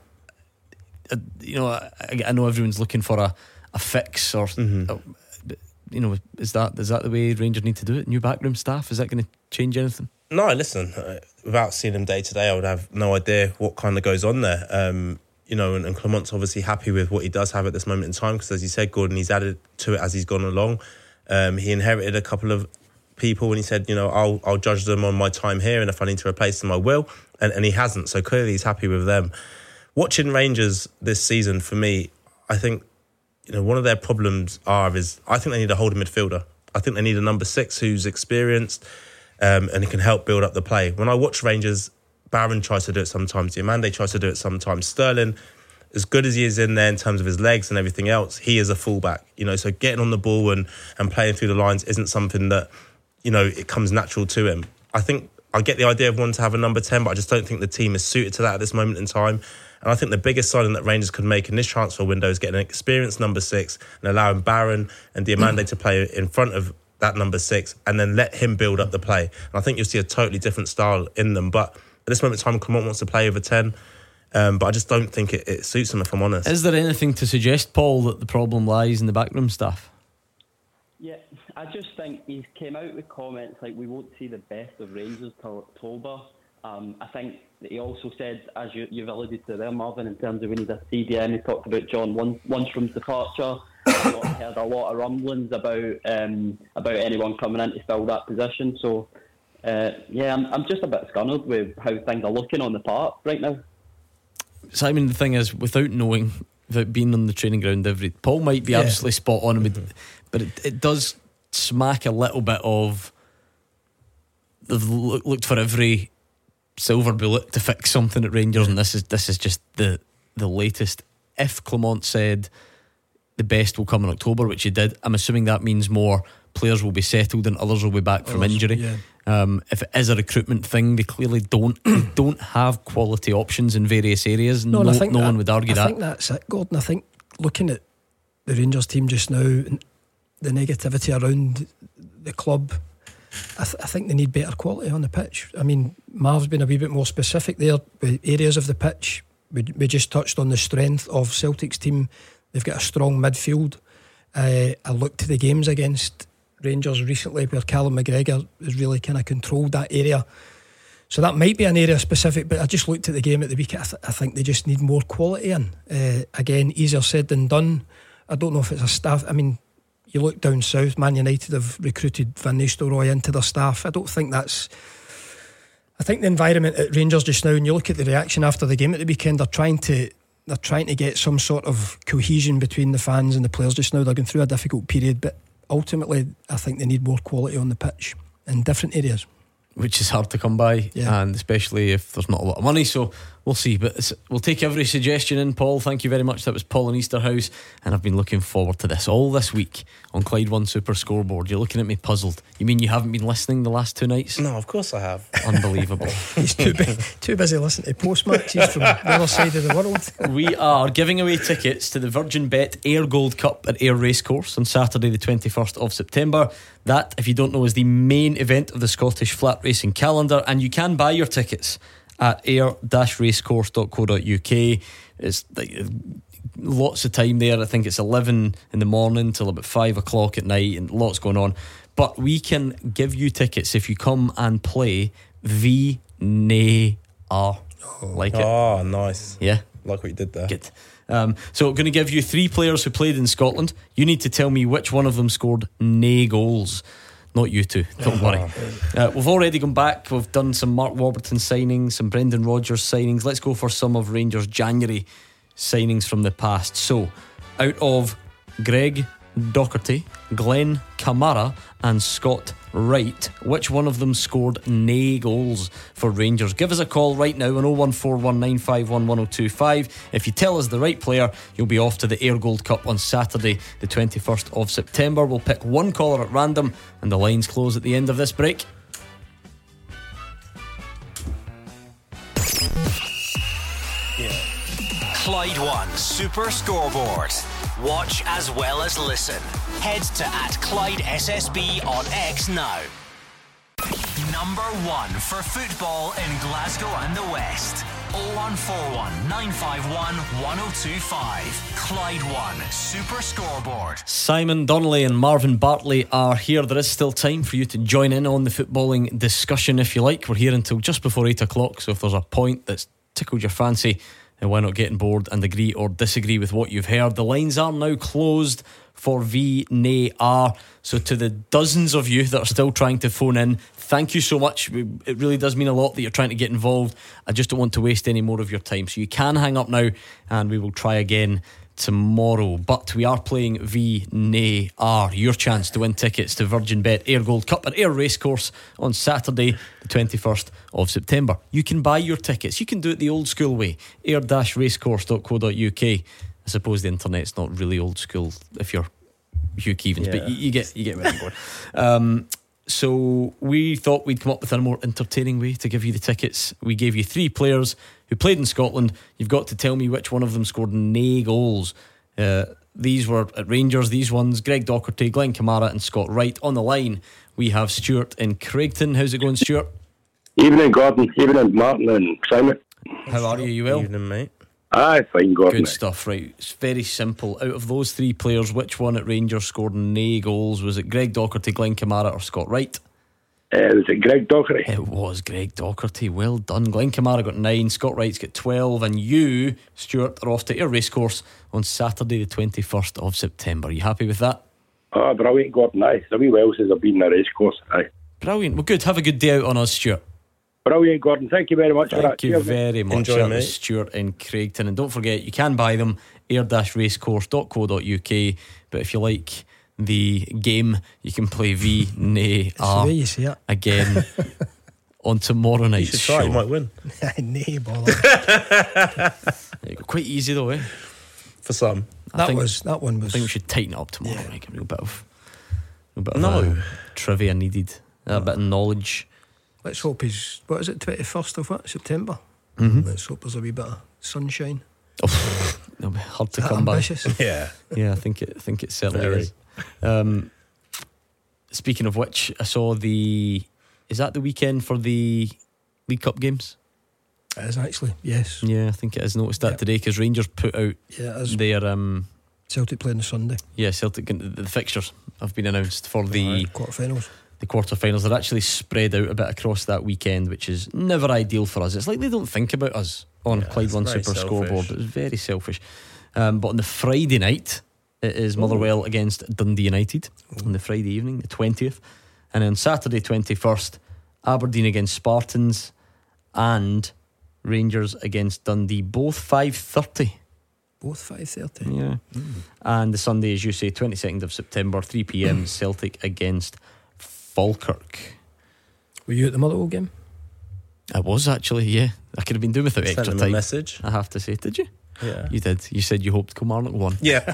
Uh, you know, I, I know everyone's looking for a, a fix or.
Mm-hmm.
A, You know, is that is that the way Rangers need to do it? New backroom staff, is that going to change anything?
No, listen, uh, without seeing him day to day, I would have no idea what kind of goes on there. Um, you know, and, and Clement's obviously happy with what he does have at this moment in time, because, as you said, Gordon, he's added to it as he's gone along. Um, he inherited a couple of people when he said, you know, I'll I'll judge them on my time here, and if I need to replace them, I will. And, and he hasn't, so clearly he's happy with them. Watching Rangers this season, for me, I think, you know, one of their problems are is I think they need a holding midfielder. I think they need a number six who's experienced um, and can help build up the play. When I watch Rangers, Barron tries to do it sometimes. Diomande tries to do it sometimes. Sterling, as good as he is in there in terms of his legs and everything else, he is a fullback. You know, so getting on the ball and, and playing through the lines isn't something that, you know, it comes natural to him. I think I get the idea of wanting to have a number ten, but I just don't think the team is suited to that at this moment in time. And I think the biggest signing that Rangers could make in this transfer window is getting an experienced number six and allowing Barron and Diomande mm. to play in front of that number six, and then let him build up the play. And I think you'll see a totally different style in them. But at this moment in time, Clement wants to play over ten, um, but I just don't think it, it suits him, if I'm honest.
Is there anything to suggest, Paul, that the problem lies in the backroom staff?
Yeah, I just think he came out with comments like we won't see the best of Rangers till October. Um, I think that he also said, as you, you've alluded to there, Marvin, in terms of we need a C D M, he talked about John Lundstrom's departure. I've not heard a lot of rumblings about um, about anyone coming in to fill that position. So, uh, yeah, I'm, I'm just a bit scunnered with how things are looking on the park right now.
Simon, the thing is, without knowing, without being on the training ground every, Paul might be
Yeah.
absolutely spot on, mm-hmm. but it, it does smack a little bit of they've look, looked for every silver bullet to fix something at Rangers, and this is this is just the the latest. If Clement said the best will come in October, which he did, I'm assuming that means more players will be settled and others will be back from
Others,
injury.
yeah.
Um, if it is a recruitment thing, they clearly don't they don't have quality options in various areas. No,
and
no,
I think
no
that,
one would argue
I
that.
think that's it, Gordon. I think looking at the Rangers team just now, and the negativity around the club, I, th- I think they need better quality on the pitch. I mean, Marv's been a wee bit more specific there with areas of the pitch. We, we just touched on the strength of Celtic's team. They've got a strong midfield. Uh, I looked to the games against Rangers recently where Callum McGregor has really kind of controlled that area. So that might be an area specific, but I just looked at the game at the weekend. I, th- I think they just need more quality in. Uh, again, easier said than done. I don't know if it's a staff. I mean, you look down south, Man United have recruited Van Nistelrooy into their staff. I don't think that's... I think the environment at Rangers just now, and you look at the reaction after the game at the weekend, they're trying to they're trying to get some sort of cohesion between the fans and the players just now. They're going through a difficult period, but ultimately I think they need more quality on the pitch in different areas,
which is hard to come by,
yeah.
and especially if there's not a lot of money. So we'll see, but it's, we'll take every suggestion in. Paul, thank you very much. That was Paul in Easterhouse, and I've been looking forward to this all this week on Clyde One Super Scoreboard. You're looking at me puzzled. You mean you haven't been listening the last two nights?
No, of course I have.
Unbelievable.
He's too, bu- too busy listening to post matches from the other side of the world.
We are giving away tickets to the Virgin Bet Ayr Gold Cup at Ayr Racecourse on Saturday the twenty-first of September. That, if you don't know, is the main event of the Scottish flat racing calendar, and you can buy your tickets at ayr racecourse dot co dot uk. It's like lots of time there. I think it's eleven in the morning till about five o'clock at night, and lots going on. But we can give you tickets if you come and play V N A R. Oh. Like it?
Oh, nice.
Yeah,
like what you did there.
Good. Um, so I'm going to give you three players who played in Scotland. You need to tell me which one of them scored nae goals. Not you two, don't worry. Uh, we've already gone back. We've done some Mark Warburton signings, some Brendan Rodgers signings. Let's go for some of Rangers' January signings from the past. So, out of Greg Docherty, Glenn Kamara and Scott Wright, which one of them scored nae goals for Rangers? Give us a call right now on oh one four one nine five one one oh two five. If you tell us the right player, you'll be off to the Ayr Gold Cup on Saturday the twenty-first of September. We'll pick one caller at random, and the lines close at the end of this break.
Clyde One Super Scoreboard. Watch as well as listen. Head to at Clyde S S B on X now. Number one for football in Glasgow and the West. oh one four one nine five one one oh two five. Clyde One Super Scoreboard.
Simon Donnelly and Marvin Bartley are here. There is still time for you to join in on the footballing discussion if you like. We're here until just before eight o'clock, so if there's a point that's tickled your fancy, and why not get on board and agree or disagree with what you've heard? The lines are now closed for V N A R. So to the dozens of you that are still trying to phone in, thank you so much. It really does mean a lot that you're trying to get involved. I just don't want to waste any more of your time. So you can hang up now and we will try again tomorrow. But we are playing V N A R, your chance to win tickets to Virgin Bet Ayr Gold Cup at Ayr Racecourse on Saturday the twenty-first of September. You can buy your tickets. You can do it the old school way, ayr racecourse dot co dot uk. I suppose the internet's not really old school if you're Hugh Keevins, yeah. But you, you get you get where I'm going. Um, so we thought we'd come up with a more entertaining way to give you the tickets. We gave you three players who played in Scotland. You've got to tell me which one of them scored nae goals. Uh, these were at Rangers, these ones: Greg Docherty, Glenn Kamara and Scott Wright. On the line we have Stuart in Craigton. How's it going, Stuart?
Evening, Gordon. Evening, Martin and Simon.
How are you? You well?
Evening, mate.
Aye, fine, Gordon.
Good stuff, right. It's very simple. Out of those three players, which one at Rangers scored nae goals? Was it Greg Docherty, Glenn Kamara or Scott Wright?
Uh, was it Greg Docherty?
It was Greg Docherty. Well done. Glenn Kamara got nine, Scott Wright's got twelve, and you, Stuart, are off to Ayr Racecourse on Saturday the twenty-first of September. Are you happy with that?
Oh, brilliant, Gordon. Aye, it's a wee while since I've been in a racecourse. Aye.
Brilliant. Well, good. Have a good day out on us, Stuart.
Brilliant, Gordon. Thank you very much
Thank
for that.
you
Cheers,
very
mate.
much.
Enjoy,
That
mate.
was Stuart in Craigton. And don't forget, you can buy them air racecourse dot co dot uk. But if you like the game, you can play V, nay,
It's the
ah
way you see it.
again on tomorrow
You
night's
should
show.
try, you might win.
Nay, bother.
There you go. Quite easy though, eh?
For some.
I
That
think,
was that one
I
was.
think we should tighten it up tomorrow. Yeah. Like a little bit of, a bit of
No.
uh, trivia needed, a bit of knowledge.
Let's hope he's. What is it? Twenty first of what? September.
Mhm.
Let's hope there's a wee bit of sunshine.
Oh, it'll be hard to
Is that
come
ambitious?
by.
Yeah.
Yeah, I think it. I think it certainly
Very.
is. Um, speaking of which, I saw the. Is that the weekend for the League Cup games?
It is actually. Yes.
Yeah, I think it is. Noticed that
Yep.
today because Rangers put out
Yeah, it is.
their um,
Celtic playing the Sunday
yeah Celtic the fixtures have been announced for the
quarterfinals.
the quarterfinals. They're actually spread out a bit across that weekend, which is never ideal for us. It's like they don't think about us on
Yeah,
Clyde
it's
One
very
Super
selfish.
Scoreboard. It's very selfish. Um, but on the Friday night, it is Motherwell against Dundee United on the Friday evening, the twentieth, and then Saturday twenty-first, Aberdeen against Spartans and Rangers against Dundee. Both five thirty.
Both five thirty.
Yeah. And the Sunday, as you say, twenty-second of September, three p.m, Celtic against Falkirk.
Were you at the Motherwell game?
I was actually, yeah. I could have been doing without
Sent
extra
them a
time.
message.
I have to say, did you?
Yeah.
You did. You said you hoped Kilmarnock won.
Yeah.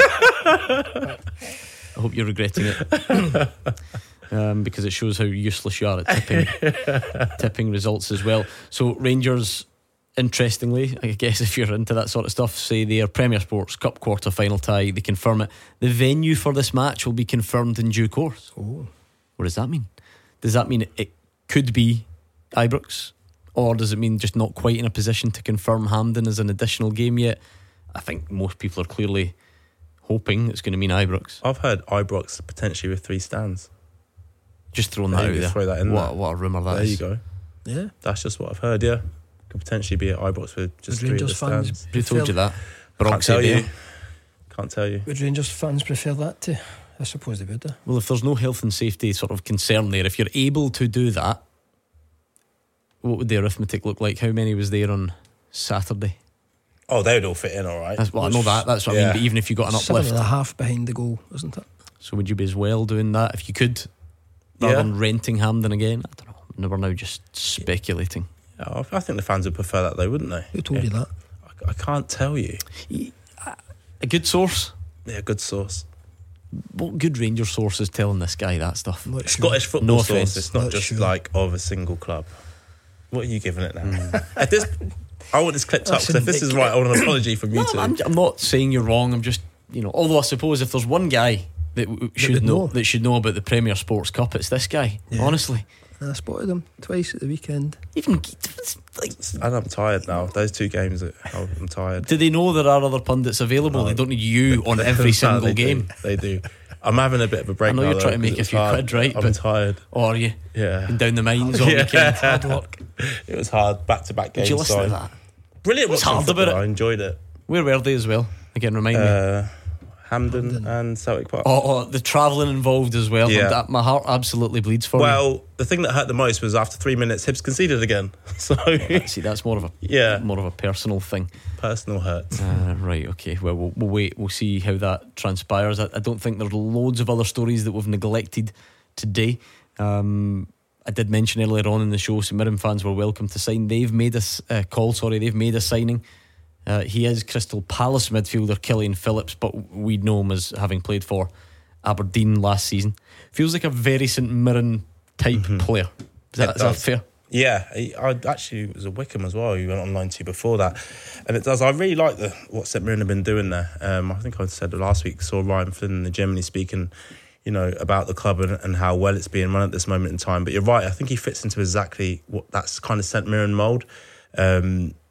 I hope you're regretting it. Um, because it shows how useless you are at tipping tipping results as well. So Rangers, interestingly, I guess if you're into that sort of stuff, say their Premier Sports Cup quarter final tie, they confirm it. The venue for this match will be confirmed in due course.
Oh.
What does that mean? Does that mean it could be Ibrox? Or does it mean just not quite in a position to confirm Hampden as an additional game yet? I think most people are clearly hoping it's going to mean Ibrox.
I've heard Ibrox potentially with three stands.
Just throwing
There
that
you
out
go,
there.
throw that in
what,
there.
what a rumour that
there
is.
you go.
Yeah.
That's just what I've heard, yeah. Could potentially be at Ibrox with just
Would
three of the
Rangers fans
stands.
Who told you that?
Can't
Broxy
tell you.
Bear?
Can't tell you.
Would Rangers fans prefer that to? I suppose they would. Uh.
Well, if there's no health and safety sort of concern there, if you're able to do that, what would the arithmetic look like? How many was there on Saturday?
Oh, they would all fit in all right.
That's, well, I know that. That's what I
Yeah.
mean. But even if you got an
Seven
uplift,
and a half behind the goal, isn't it?
so would you be as well doing that if you could, rather
Yeah.
than renting Hampden again? I don't know. Never now, just speculating.
Yeah, I I think the fans would prefer that though, wouldn't they?
Who told you that?
I, I can't tell you.
A good source.
Yeah, good source.
What good Rangers source is telling this guy that stuff?
Not sure.
Scottish football
No
source.
offence.
It's not,
Not
just
sure.
like of a single club. What are you giving it now? At this, I want this clipped up because if this is right, I want an apology from you
No,
two.
I'm, I'm not saying you're wrong. I'm just, you know, although I suppose if there's one guy that w- should
would
know,
know.
that should know about the Premier Sports Cup, it's this guy.
Yeah.
Honestly,
I spotted them twice at the weekend.
even like,
And I'm tired now. Those two games, I'm tired.
do they know there are other pundits available? They don't need you on every
No,
single
they do.
game.
They do. I'm having a bit of a break
I know
now,
you're trying to
though,
make a
'cause it
few
was
quid,
hard.
right?
I'm
But-
tired.
Or are you?
Yeah.
Been down the mines all
Yeah.
weekend.
Hard work.
It was hard. Back to back
Did
games.
you listen
so
to that?
Brilliant.
What's
watching
hard
football.
about it?
I enjoyed it.
Where were they as well? Again, remind me.
Uh, Hampden and Celtic Park.
Oh, oh, the travelling involved as well.
Yeah.
That, my heart absolutely bleeds for
Well, the thing that hurt the most was after three minutes, Hibs conceded again. So
you. See, that's more of a
yeah,
more of a personal thing.
personal hurt.
Uh, right, okay. Well, well, we'll wait. We'll see how that transpires. I, I don't think there's loads of other stories that we've neglected today. Um, I did mention earlier on in the show, St Mirren fans were welcome to sign. They've made a s- uh, call. Sorry, they've made a signing. Uh, he is Crystal Palace midfielder Killian Phillips, but we'd know him as having played for Aberdeen last season. Feels like a very St Mirren type player. Is that,
It
is that
does.
fair?
Yeah, he, I actually it was a Wickham as well. He went on loan to before that, and it does. I really like the what St Mirren have been doing there. Um, I think I said it last week. Saw Ryan Flynn in the Germany speaking, you know, about the club and, and how well it's being run at this moment in time. But you're right. I think he fits into exactly what that's kind of St Mirren mould. Um,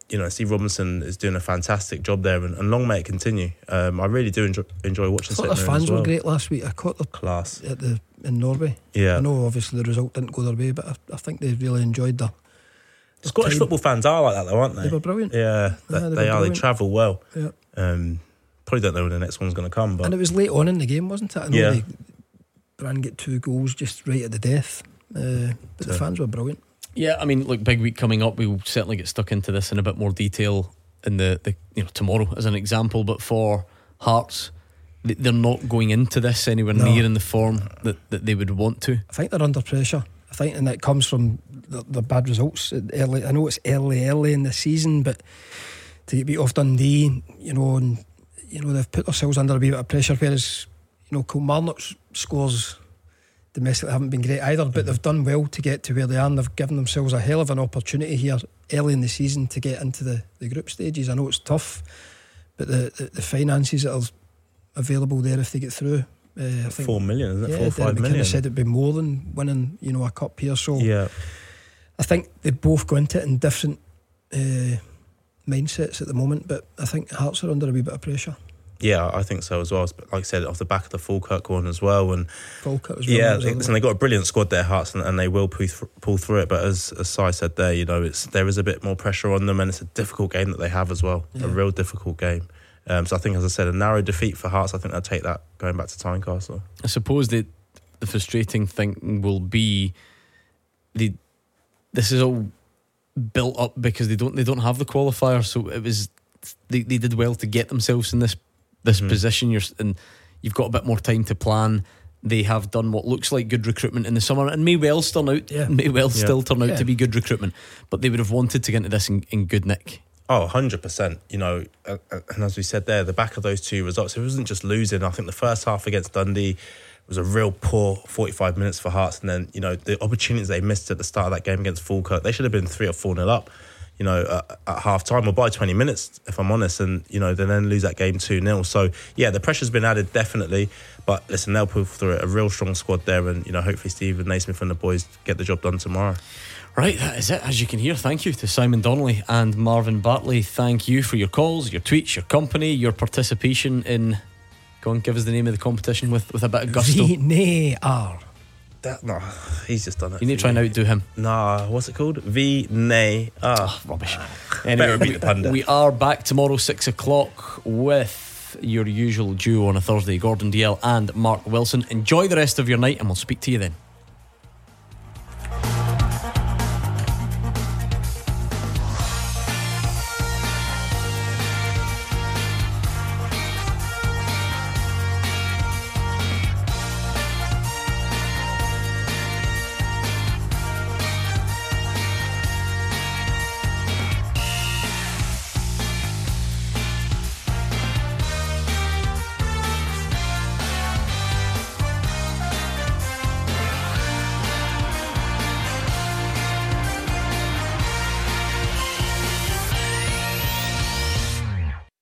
you know, Steve Robinson is doing a fantastic job there, and, and long may it continue. Um, I really do enjoy, enjoy watching.
I thought
St
the
Mirren
fans
as well.
were great last week. I caught the
class
at the in Norway.
Yeah,
I know obviously the result didn't go their way, but I, I think they really enjoyed the.
The Scottish
time.
football fans are like that, though, aren't they?
They were brilliant.
Yeah,
Yeah,
they,
they
they
were
are.
brilliant.
They travel well.
Yeah.
Um, probably don't know when the next one's going to come, but
And it was late on in the game, wasn't it? I know
Yeah.
they Brann get two goals just right at the death, uh, but the
So-
fans were brilliant.
Yeah, I mean, look, big week coming up. We'll certainly get stuck into this in a bit more detail in the, the you know tomorrow as an example. But for Hearts, they- they're not going into this anywhere
No.
near in the form that, that they would want to.
I think they're under pressure. I think, and that comes from the, the bad results early. I know it's early, early in the season, but to get beat off Dundee, you know, and you know they've put themselves under a wee bit of pressure. Whereas, you know, Kilmarnock's scores domestically haven't been great either, but they've done well to get to where they are, and they've given themselves a hell of an opportunity here early in the season to get into the, the group stages. I know it's tough, but the, the, the finances that are available there if they get through, uh, I think
four million, isn't it?
yeah,
Four or five
Derek McKenna
million.
said it'd be more than winning, you know, a cup here. So
Yeah.
I think they both go into it in different uh, mindsets at the moment, but I think Hearts are under a wee bit of pressure.
Yeah, I think so as well. But like I said, off the back of the Falkirk one as well, and
Falkirk was really
yeah,
good, wasn't
listen, they got a brilliant squad there, Hearts, and, and they will pull, th- pull through it. But as as Si said there, you know, it's there is a bit more pressure on them, and it's a difficult game that they have as well,
Yeah.
a real difficult game. Um, so I think, as I said, a narrow defeat for Hearts. I think they'll take that going back to Tynecastle.
I suppose that the frustrating thing will be the this is all built up because they don't they don't have the qualifier. So it was they, they did well to get themselves in this this
Mhm.
position. You're and you've got a bit more time to plan. They have done what looks like good recruitment in the summer, and may well turn out
Yeah.
may well
Yeah.
still turn out
Yeah.
to be good recruitment. But they would have wanted to get into this in, in good nick.
Oh, one hundred percent. You know, uh, uh, and as we said there, the back of those two results, it wasn't just losing. I think the first half against Dundee was a real poor forty-five minutes for Hearts. And then, you know, the opportunities they missed at the start of that game against Falkirk, they should have been three or four nil up, you know, uh, at half time or by twenty minutes, if I'm honest. And, you know, they then lose that game two nil. So, yeah, the pressure's been added, definitely. But listen, they'll pull through it. A real strong squad there. And, you know, hopefully Stephen Naismith and the boys get the job done tomorrow.
Right, that is it. As you can hear, thank you to Simon Donnelly and Marvin Bartley. Thank you for your calls, your tweets, your company, your participation in. Go on, give us the name of the competition with, with a bit of gusto.
V-N-A-R.
That, no, he's just done it.
You need to try and outdo him.
Nah, what's it called? V Nay. Ah,
rubbish.
Better
Anyway,
beat the pundit.
we are back tomorrow, six o'clock, with your usual duo on a Thursday, Gordon D L and Mark Wilson. Enjoy the rest of your night, and we'll speak to you then.